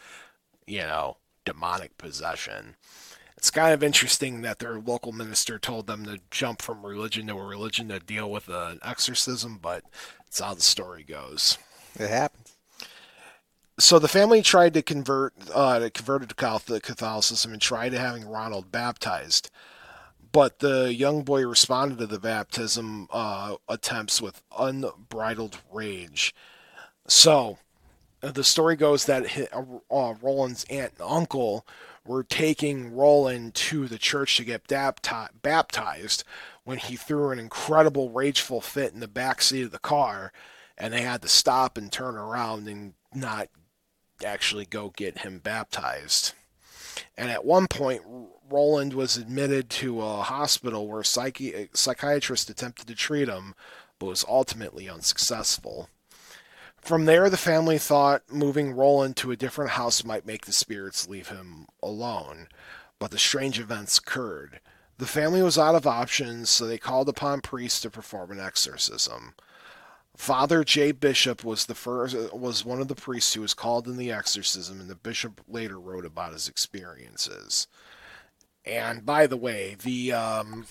demonic possession. It's kind of interesting that their local minister told them to jump from religion to a religion to deal with an exorcism, but it's how the story goes. It happens. So the family tried to converted to Catholicism and tried having Ronald baptized, but the young boy responded to the baptism attempts with unbridled rage. So the story goes that Roland's aunt and uncle were taking Roland to the church to get baptized when he threw an incredible rageful fit in the back seat of the car. And they had to stop and turn around and not actually go get him baptized. And at one point, Roland was admitted to a hospital where a psychiatrist attempted to treat him, but was ultimately unsuccessful. From there, the family thought moving Roland to a different house might make the spirits leave him alone. But the strange events occurred. The family was out of options, so they called upon priests to perform an exorcism. Father J. Bishop was one of the priests who was called in the exorcism, and the bishop later wrote about his experiences. And by the way, the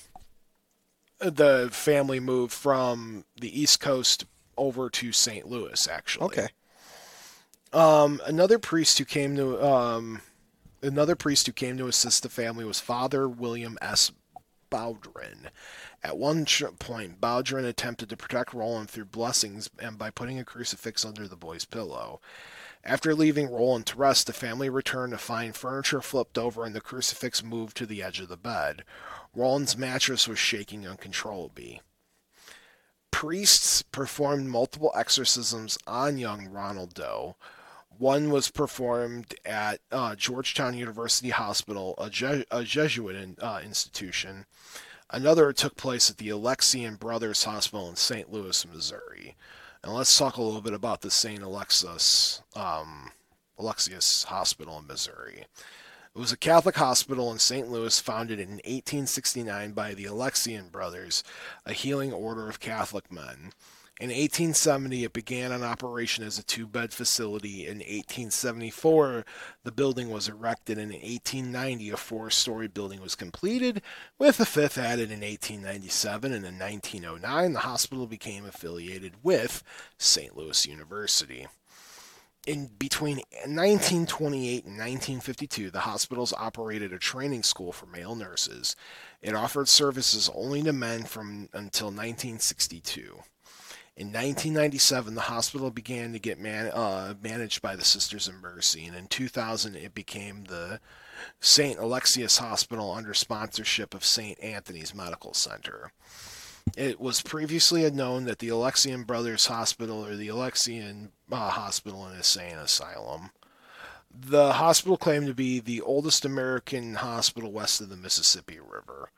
family moved from the East Coast over to St. Louis, actually. Okay. Another priest who came to assist the family was Father William S. Bowdrin. At one point, Bowdrin attempted to protect Roland through blessings and by putting a crucifix under the boy's pillow. After leaving Roland to rest, the family returned to find furniture flipped over and the crucifix moved to the edge of the bed. Roland's mattress was shaking uncontrollably. Priests performed multiple exorcisms on young Ronald Doe. One was performed at Georgetown University Hospital, a Jesuit institution. Another took place at the Alexian Brothers Hospital in St. Louis, Missouri. And let's talk a little bit about the St. Alexius Alexius Hospital in Missouri. It was a Catholic hospital in St. Louis founded in 1869 by the Alexian Brothers, a healing order of Catholic men. In 1870, it began an operation as a 2-bed facility. In 1874, the building was erected, and in 1890, a 4-story building was completed, with a 5th added in 1897, and in 1909, the hospital became affiliated with St. Louis University. In between 1928 and 1952, the hospitals operated a training school for male nurses. It offered services only to men until 1962. In 1997, the hospital began to get managed by the Sisters of Mercy, and in 2000, it became the St. Alexius Hospital under sponsorship of St. Anthony's Medical Center. It was previously known that the Alexian Brothers Hospital or the Alexian Hospital and Insane Asylum. The hospital claimed to be the oldest American hospital west of the Mississippi River.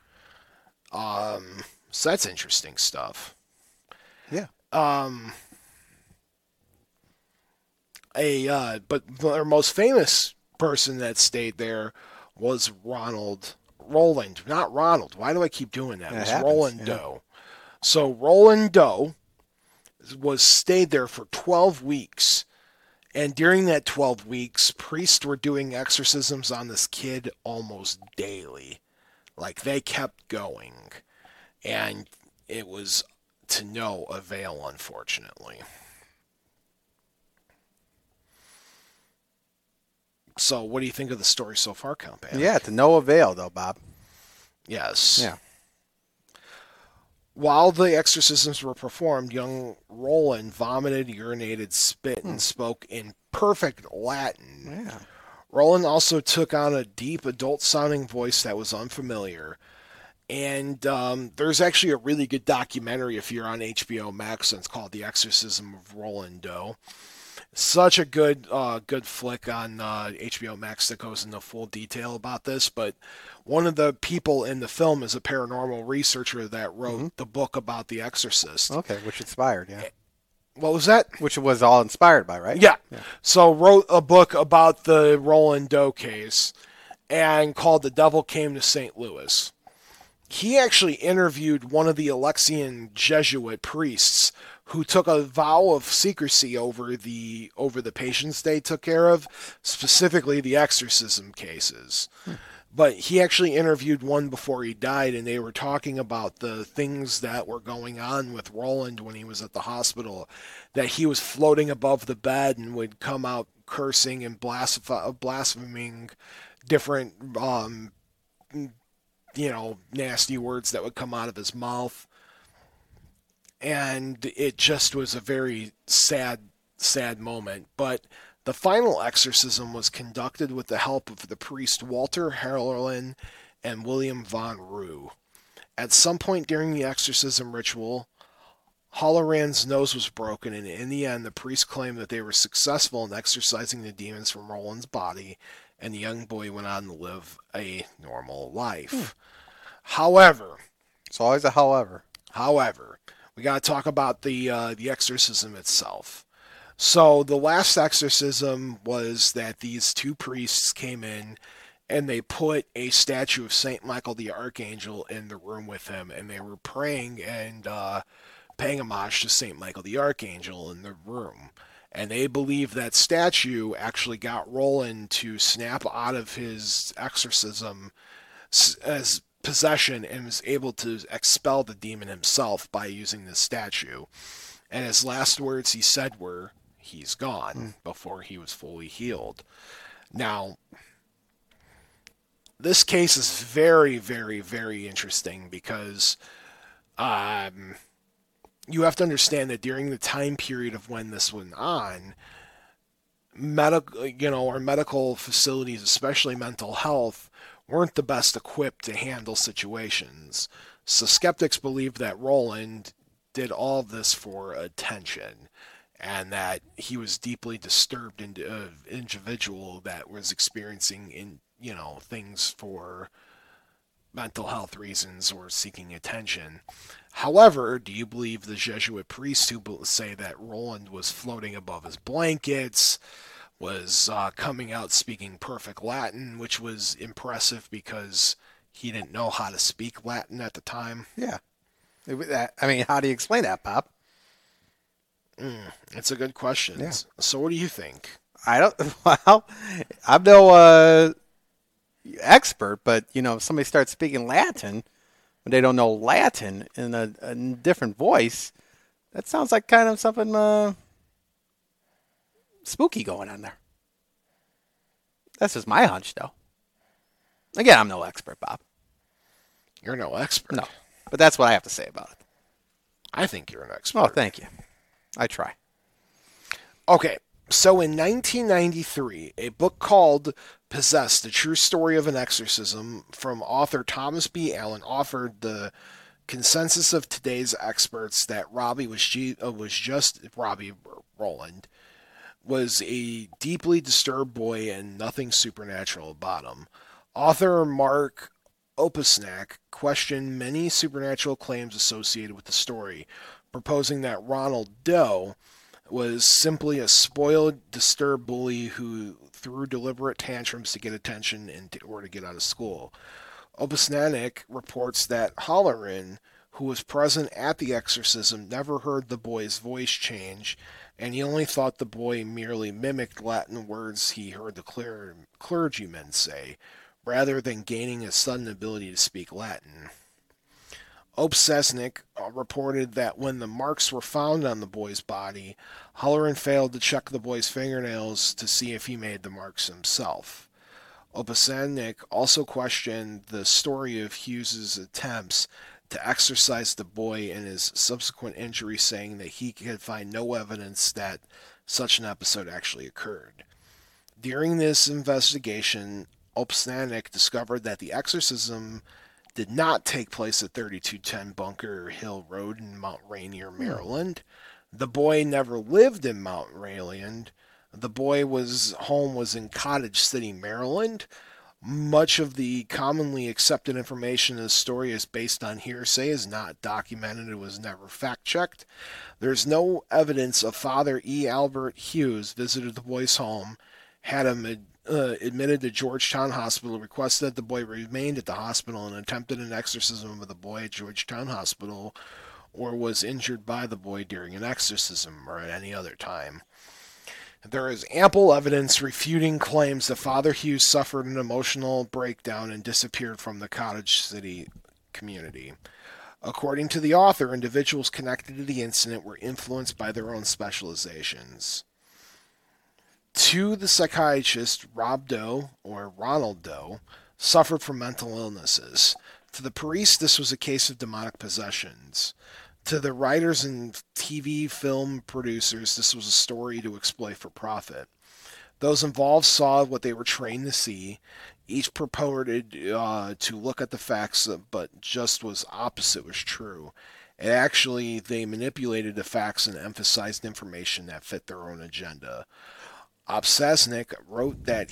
So that's interesting stuff. Yeah. But their most famous person that stayed there was Roland. Not Ronald. Why do I keep doing that? It was Roland Doe. So Roland Doe stayed there for 12 weeks. And during that 12 weeks, priests were doing exorcisms on this kid almost daily. Like, they kept going. And it was to no avail, unfortunately. So, what do you think of the story so far, Count Panic? Yeah, to no avail, though, Bob. Yes. Yeah. While the exorcisms were performed, young Roland vomited, urinated, spit, and spoke in perfect Latin. Yeah. Roland also took on a deep, adult-sounding voice that was unfamiliar. And there's actually a really good documentary if you're on HBO Max, and it's called The Exorcism of Roland Doe. Such a good flick on HBO Max that goes into full detail about this. But one of the people in the film is a paranormal researcher that wrote the book about The Exorcist. Okay, which inspired, yeah. What was that? Which it was all inspired by, right? Yeah. So wrote a book about the Roland Doe case and called The Devil Came to St. Louis. He actually interviewed one of the Alexian Jesuit priests who took a vow of secrecy over the patients they took care of, specifically the exorcism cases. But he actually interviewed one before he died, and they were talking about the things that were going on with Roland when he was at the hospital, that he was floating above the bed and would come out cursing and blaspheming different nasty words that would come out of his mouth. And it just was a very sad moment. But the final exorcism was conducted with the help of the priest Walter Harlan and William von Rue. At some point during the exorcism ritual, Halloran's nose was broken, and in the end, the priest claimed that they were successful in exorcising the demons from Roland's body, and the young boy went on to live a normal life. However, it's always a however. We got to talk about the exorcism itself. So the last exorcism was that these two priests came in and they put a statue of St. Michael the Archangel in the room with him, and they were praying and paying homage to St. Michael the Archangel in the room. And they believe that statue actually got Roland to snap out of his exorcism as possession and was able to expel the demon himself by using this statue. And his last words he said were, "He's gone," before he was fully healed. Now, this case is very, very, very interesting because you have to understand that during the time period of when this went on, our medical facilities, especially mental health, weren't the best equipped to handle situations. So skeptics believe that Roland did all of this for attention, and that he was deeply disturbed individual that was experiencing things for mental health reasons or seeking attention. However, do you believe the Jesuit priests who say that Roland was floating above his blankets, was coming out speaking perfect Latin, which was impressive because he didn't know how to speak Latin at the time. Yeah. I mean, how do you explain that, Bob? It's a good question. Yeah. So what do you think? Well, I'm no expert, but, if somebody starts speaking Latin, when they don't know Latin in a different voice, that sounds like kind of something spooky going on there. That's just my hunch, though. Again, I'm no expert, Bob. You're no expert. No, but that's what I have to say about it. I think you're an expert. Oh, thank you. I try. Okay, so in 1993, a book called Possessed, A True Story of an Exorcism from author Thomas B. Allen offered the consensus of today's experts that Robbie Rowland was a deeply disturbed boy and nothing supernatural about him. Author Mark Opasnak questioned many supernatural claims associated with the story, proposing that Ronald Doe was simply a spoiled, disturbed bully who threw deliberate tantrums to get attention or to get out of school. Opasnak reports that Halloran, who was present at the exorcism, never heard the boy's voice change, and he only thought the boy merely mimicked Latin words he heard the clergymen say, rather than gaining a sudden ability to speak Latin. Opasnak reported that when the marks were found on the boy's body, Halloran failed to check the boy's fingernails to see if he made the marks himself. Opasnak also questioned the story of Hughes's attempts to exorcise the boy and his subsequent injury, saying that he could find no evidence that such an episode actually occurred. During this investigation, Opasnak discovered that the exorcism did not take place at 3210 Bunker Hill Road in Mount Rainier, Maryland. The boy never lived in Mount Rainier. The boy's home was in Cottage City, Maryland. Much of the commonly accepted information in the story is based on hearsay, is not documented, it was never fact-checked. There's no evidence of Father E. Albert Hughes visited the boy's home, had him admitted to Georgetown Hospital, requested that the boy remained at the hospital, and attempted an exorcism of the boy at Georgetown Hospital, or was injured by the boy during an exorcism or at any other time. There is ample evidence refuting claims that Father Hughes suffered an emotional breakdown and disappeared from the Cottage City community. According to the author, individuals connected to the incident were influenced by their own specializations. To the psychiatrist, Rob Doe, or Ronald Doe, suffered from mental illnesses. To the priest, this was a case of demonic possessions. To the writers and TV film producers, this was a story to exploit for profit. Those involved saw what they were trained to see. Each purported to look at the facts, but just was opposite was true. And actually, they manipulated the facts and emphasized information that fit their own agenda. Opasnak wrote that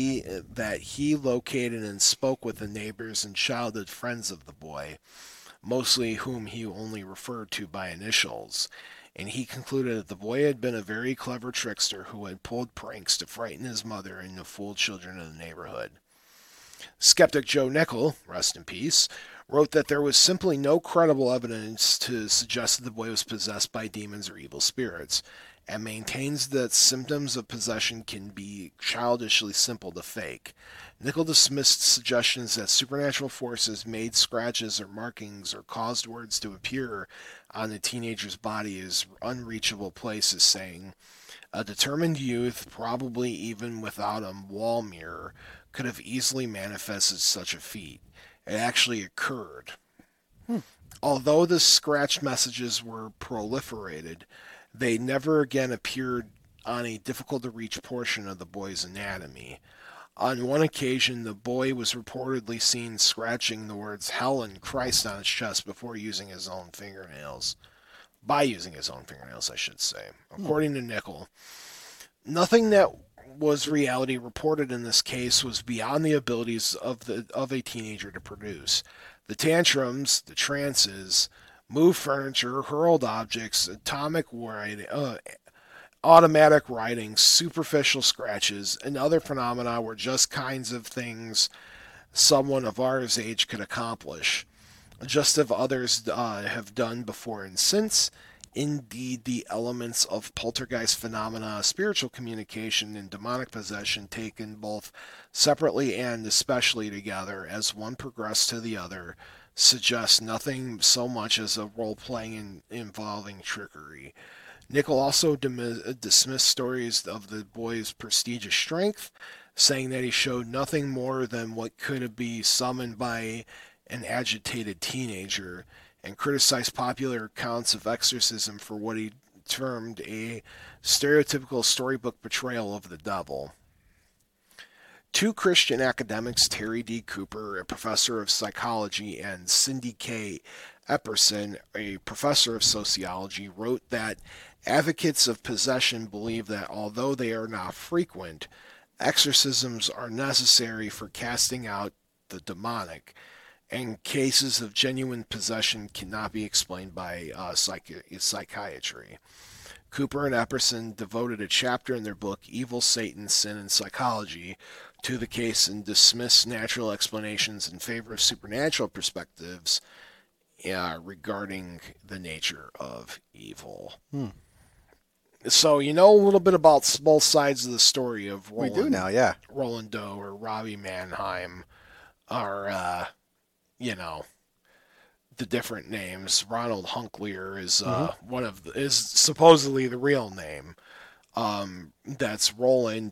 he located and spoke with the neighbors and childhood friends of the boy, mostly whom he only referred to by initials, and he concluded that the boy had been a very clever trickster who had pulled pranks to frighten his mother and to fool children in the neighborhood. Skeptic Joe Nickell, rest in peace, wrote that there was simply no credible evidence to suggest that the boy was possessed by demons or evil spirits, and maintains that symptoms of possession can be childishly simple to fake. Nickell dismissed suggestions that supernatural forces made scratches or markings or caused words to appear on the teenager's body as unreachable places, saying, a determined youth, probably even without a wall mirror, could have easily manifested such a feat. It actually occurred. Although the scratch messages were proliferated, they never again appeared on a difficult-to-reach portion of the boy's anatomy. On one occasion, the boy was reportedly seen scratching the words hell and Christ on his chest before using his own fingernails. By using his own fingernails, I should say. According to Nickell, nothing that was reality reported in this case was beyond the abilities of a teenager to produce. The tantrums, the trances, moved furniture, hurled objects, atomic automatic writing, superficial scratches, and other phenomena were just kinds of things someone of our age could accomplish, just as others have done before and since. Indeed, the elements of poltergeist phenomena, spiritual communication, and demonic possession, taken both separately and especially together as one progressed to the other, suggest nothing so much as a role-playing involving trickery. Nichol also dismissed stories of the boy's prestigious strength, saying that he showed nothing more than what could be summoned by an agitated teenager, and criticized popular accounts of exorcism for what he termed a stereotypical storybook portrayal of the devil. Two Christian academics, Terry D. Cooper, a professor of psychology, and Cindy K. Epperson, a professor of sociology, wrote that advocates of possession believe that although they are not frequent, exorcisms are necessary for casting out the demonic, and cases of genuine possession cannot be explained by psychiatry. Cooper and Epperson devoted a chapter in their book, Evil, Satan, Sin, and Psychology, to the case and dismissed natural explanations in favor of supernatural perspectives regarding the nature of evil. So you know a little bit about both sides of the story of Roland. We do now, yeah. Roland Doe or Robbie Mannheim are, the different names. Ronald Hunkler is is supposedly the real name. That's Roland,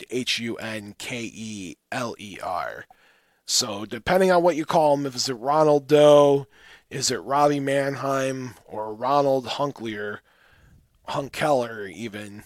Hunkeler. So depending on what you call him, if it's Ronald Doe, is it Robbie Mannheim, or Ronald Hunkler even,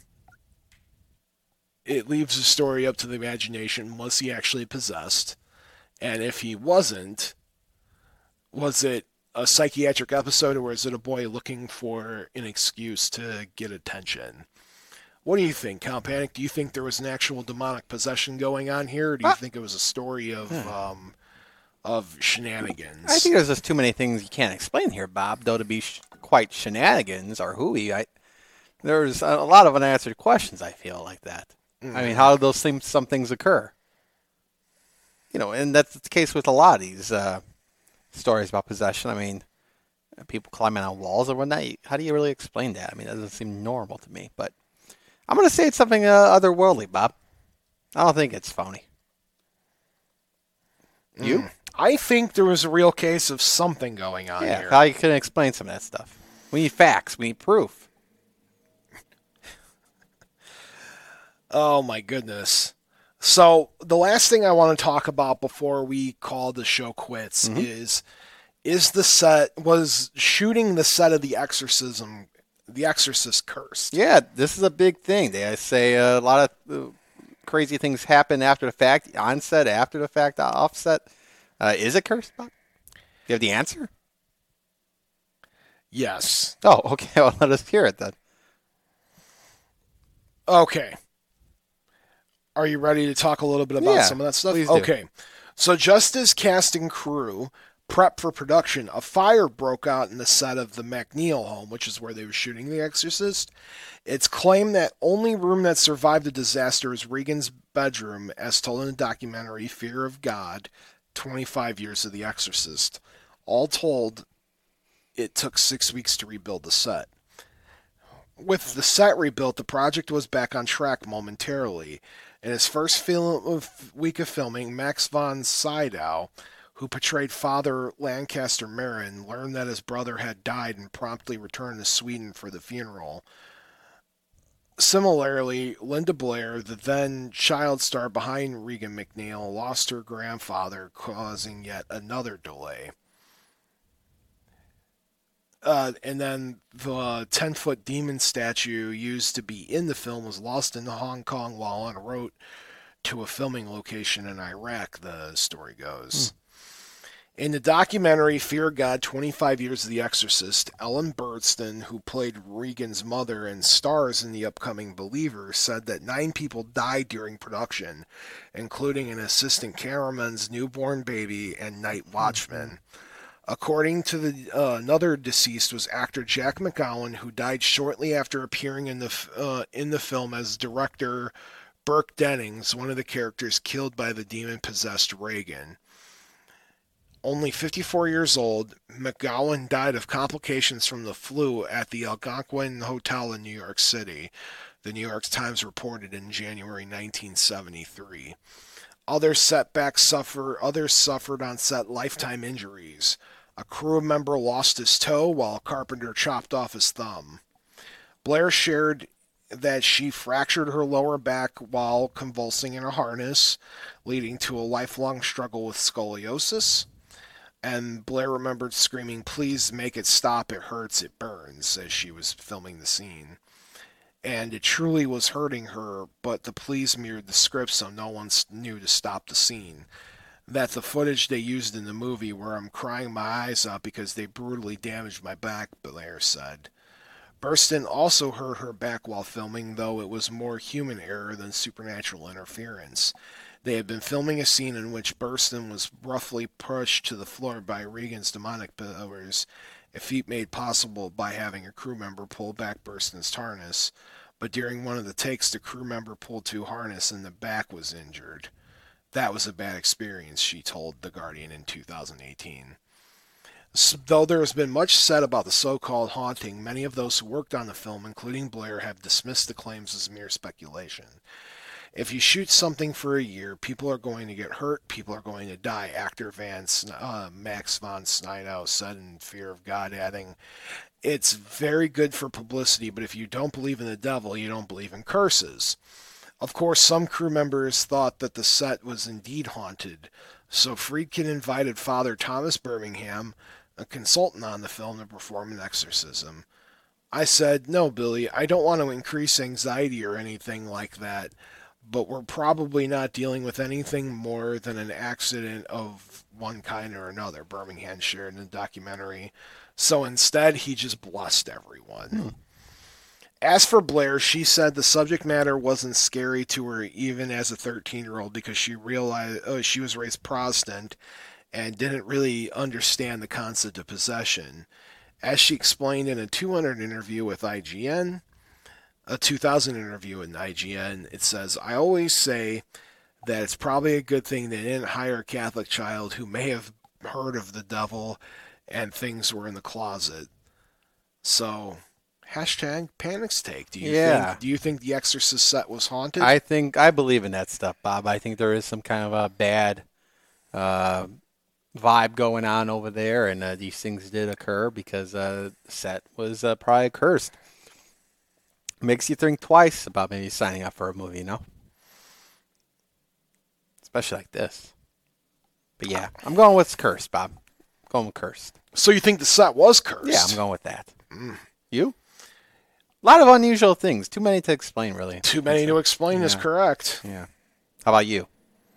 it leaves the story up to the imagination. Was he actually possessed? And if he wasn't, was it a psychiatric episode, or is it a boy looking for an excuse to get attention? What do you think, Count Panic? Do you think there was an actual demonic possession going on here, or do you think it was a story of shenanigans? I think there's just too many things you can't explain here, Bob, though, to be quite shenanigans or hooey. There's a lot of unanswered questions, I feel, like that. I mean, how do some things occur? And that's the case with a lot of these stories about possession. I mean, people climbing on walls or whatnot. How do you really explain that? I mean, that doesn't seem normal to me. But I'm going to say it's something otherworldly, Bob. I don't think it's phony. You? I think there was a real case of something going on here. How you can explain some of that stuff? We need facts. We need proof. Oh, my goodness. So the last thing I want to talk about before we call the show quits is was shooting the set of The Exorcist cursed? Yeah, this is a big thing. They say a lot of crazy things happen after the fact, onset, after the fact, offset. Is it cursed, Bob? Do you have the answer? Yes. Oh, okay. Well, let us hear it then. Okay. Are you ready to talk a little bit about some of that stuff? Please do. Okay. So just as cast and crew prep for production, a fire broke out in the set of the McNeil home, which is where they were shooting The Exorcist. It's claimed that only room that survived the disaster is Regan's bedroom, as told in the documentary Fear of God, 25 Years of The Exorcist. All told, it took 6 weeks to rebuild the set. With the set rebuilt, the project was back on track momentarily. In his first week of filming, Max von Sydow, who portrayed Father Lancaster Marin, learned that his brother had died and promptly returned to Sweden for the funeral. Similarly, Linda Blair, the then child star behind Regan McNeil, lost her grandfather, causing yet another delay. And then the 10-foot demon statue used to be in the film was lost in the Hong Kong while en route to a filming location in Iraq, the story goes. In the documentary Fear of God, 25 Years of The Exorcist, Ellen Burstyn, who played Regan's mother and stars in the upcoming Believer, said that 9 people died during production, including an assistant cameraman's newborn baby and night watchman. According to another deceased was actor Jack McGowan, who died shortly after appearing in the film as director Burke Dennings, one of the characters killed by the demon-possessed Reagan. Only 54 years old, McGowan died of complications from the flu at the Algonquin Hotel in New York City, the New York Times reported in January 1973. Others suffered on set lifetime injuries. A crew member lost his toe while a carpenter chopped off his thumb. Blair shared that she fractured her lower back while convulsing in a harness, leading to a lifelong struggle with scoliosis. And Blair remembered screaming, "Please make it stop, it hurts, it burns," as she was filming the scene. And it truly was hurting her, but the pleas mirrored the script, so no one knew to stop the scene. That's the footage they used in the movie where I'm crying my eyes out because they brutally damaged my back, Blair said. Burstyn also hurt her back while filming, though it was more human error than supernatural interference. They had been filming a scene in which Burstyn was roughly pushed to the floor by Regan's demonic powers, a feat made possible by having a crew member pull back Burstyn's harness, but during one of the takes the crew member pulled too harness and the back was injured. That was a bad experience, she told The Guardian in 2018. Though there has been much said about the so-called haunting, many of those who worked on the film, including Blair, have dismissed the claims as mere speculation. If you shoot something for a year, people are going to get hurt, people are going to die, actor Max von Sydow said in Fear of God, adding, "It's very good for publicity, but if you don't believe in the devil, you don't believe in curses." Of course, some crew members thought that the set was indeed haunted, so Friedkin invited Father Thomas Birmingham, a consultant on the film, to perform an exorcism. I said, "No, Billy, I don't want to increase anxiety or anything like that, but we're probably not dealing with anything more than an accident of one kind or another," Birmingham shared in the documentary. So instead, he just blessed everyone. As for Blair, she said the subject matter wasn't scary to her even as a 13-year-old because she realized she was raised Protestant and didn't really understand the concept of possession. As she explained in a 2000 interview with IGN, it says, "I always say that it's probably a good thing they didn't hire a Catholic child who may have heard of the devil and things were in the closet." So, #Panic's take. Do you think the Exorcist set was haunted? I believe in that stuff, Bob. I think there is some kind of a bad vibe going on over there, and these things did occur because the set was probably cursed. Makes you think twice about maybe signing up for a movie, especially like this. But yeah, I'm going with cursed, Bob. Going with cursed. So you think the set was cursed? Yeah, I'm going with that. You? A lot of unusual things. Too many to explain, really. Too many to explain is correct. Yeah. How about you?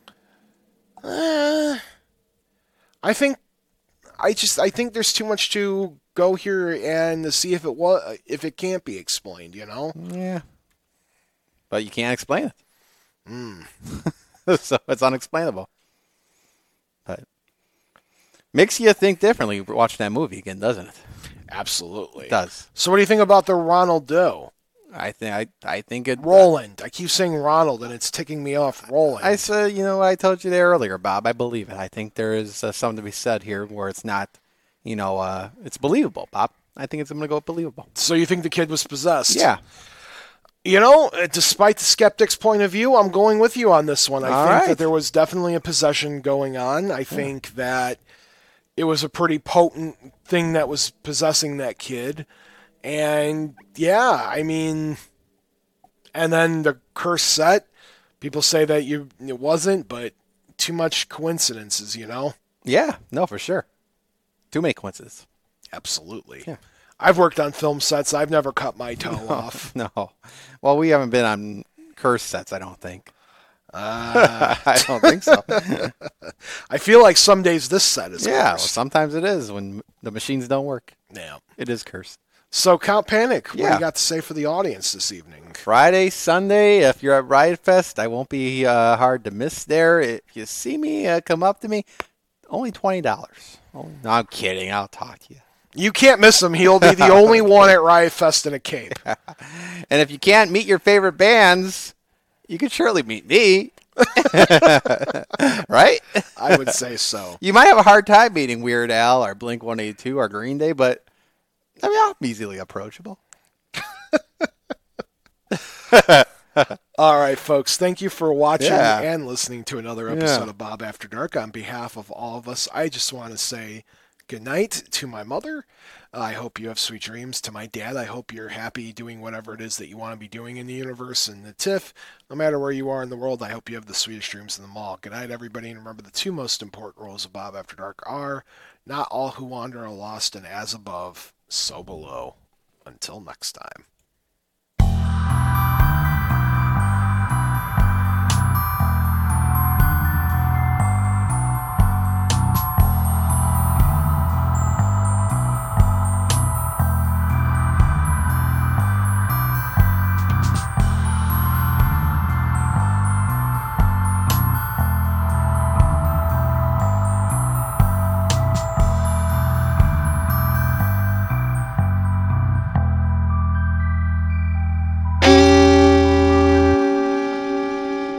I think there's too much to go here and to see if it can't be explained, Yeah. But you can't explain it. So it's unexplainable. But makes you think differently watching that movie again, doesn't it? Absolutely. It does. So what do you think about the Ronald Doe? I think it. Roland. I keep saying Ronald, and it's ticking me off. Roland. I said, I told you there earlier, Bob. I believe it. I think there is something to be said here where it's not, it's believable, Bob. I think it's going to go believable. So you think the kid was possessed? Yeah. Despite the skeptic's point of view, I'm going with you on this one. I think that there was definitely a possession going on. I think that it was a pretty potent thing that was possessing that kid. And, and then the curse set, people say that it wasn't, but too much coincidences, Yeah, no, for sure. Too many coincidences. Absolutely. Yeah. I've worked on film sets. I've never cut my toe off. No. Well, we haven't been on curse sets, I don't think. I don't think so. I feel like some days this set is cursed. Well, sometimes it is when the machines don't work. Yeah. It is cursed. So, Count Panic, what do you got to say for the audience this evening? Friday, Sunday, if you're at Riot Fest, I won't be hard to miss there. If you see me, come up to me. Only $20. Oh, no, I'm kidding. I'll talk to you. You can't miss him. He'll be the only one at Riot Fest in a cape. And if you can't meet your favorite bands, you can surely meet me. Right? I would say so. You might have a hard time meeting Weird Al or Blink-182 or Green Day, but I mean, I'm easily approachable. All right, folks. Thank you for watching Yeah. and listening to another episode of Bob After Dark. On behalf of all of us, I just want to say good night to my mother. I hope you have sweet dreams. To my dad, I hope you're happy doing whatever it is that you want to be doing in the universe. And the Tiff, no matter where you are in the world, I hope you have the sweetest dreams in them all. Good night, everybody. And remember, the two most important rules of Bob After Dark are not all who wander are lost, and as above, so below. Until next time.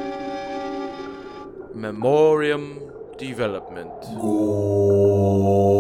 Memoriam Development. Goal.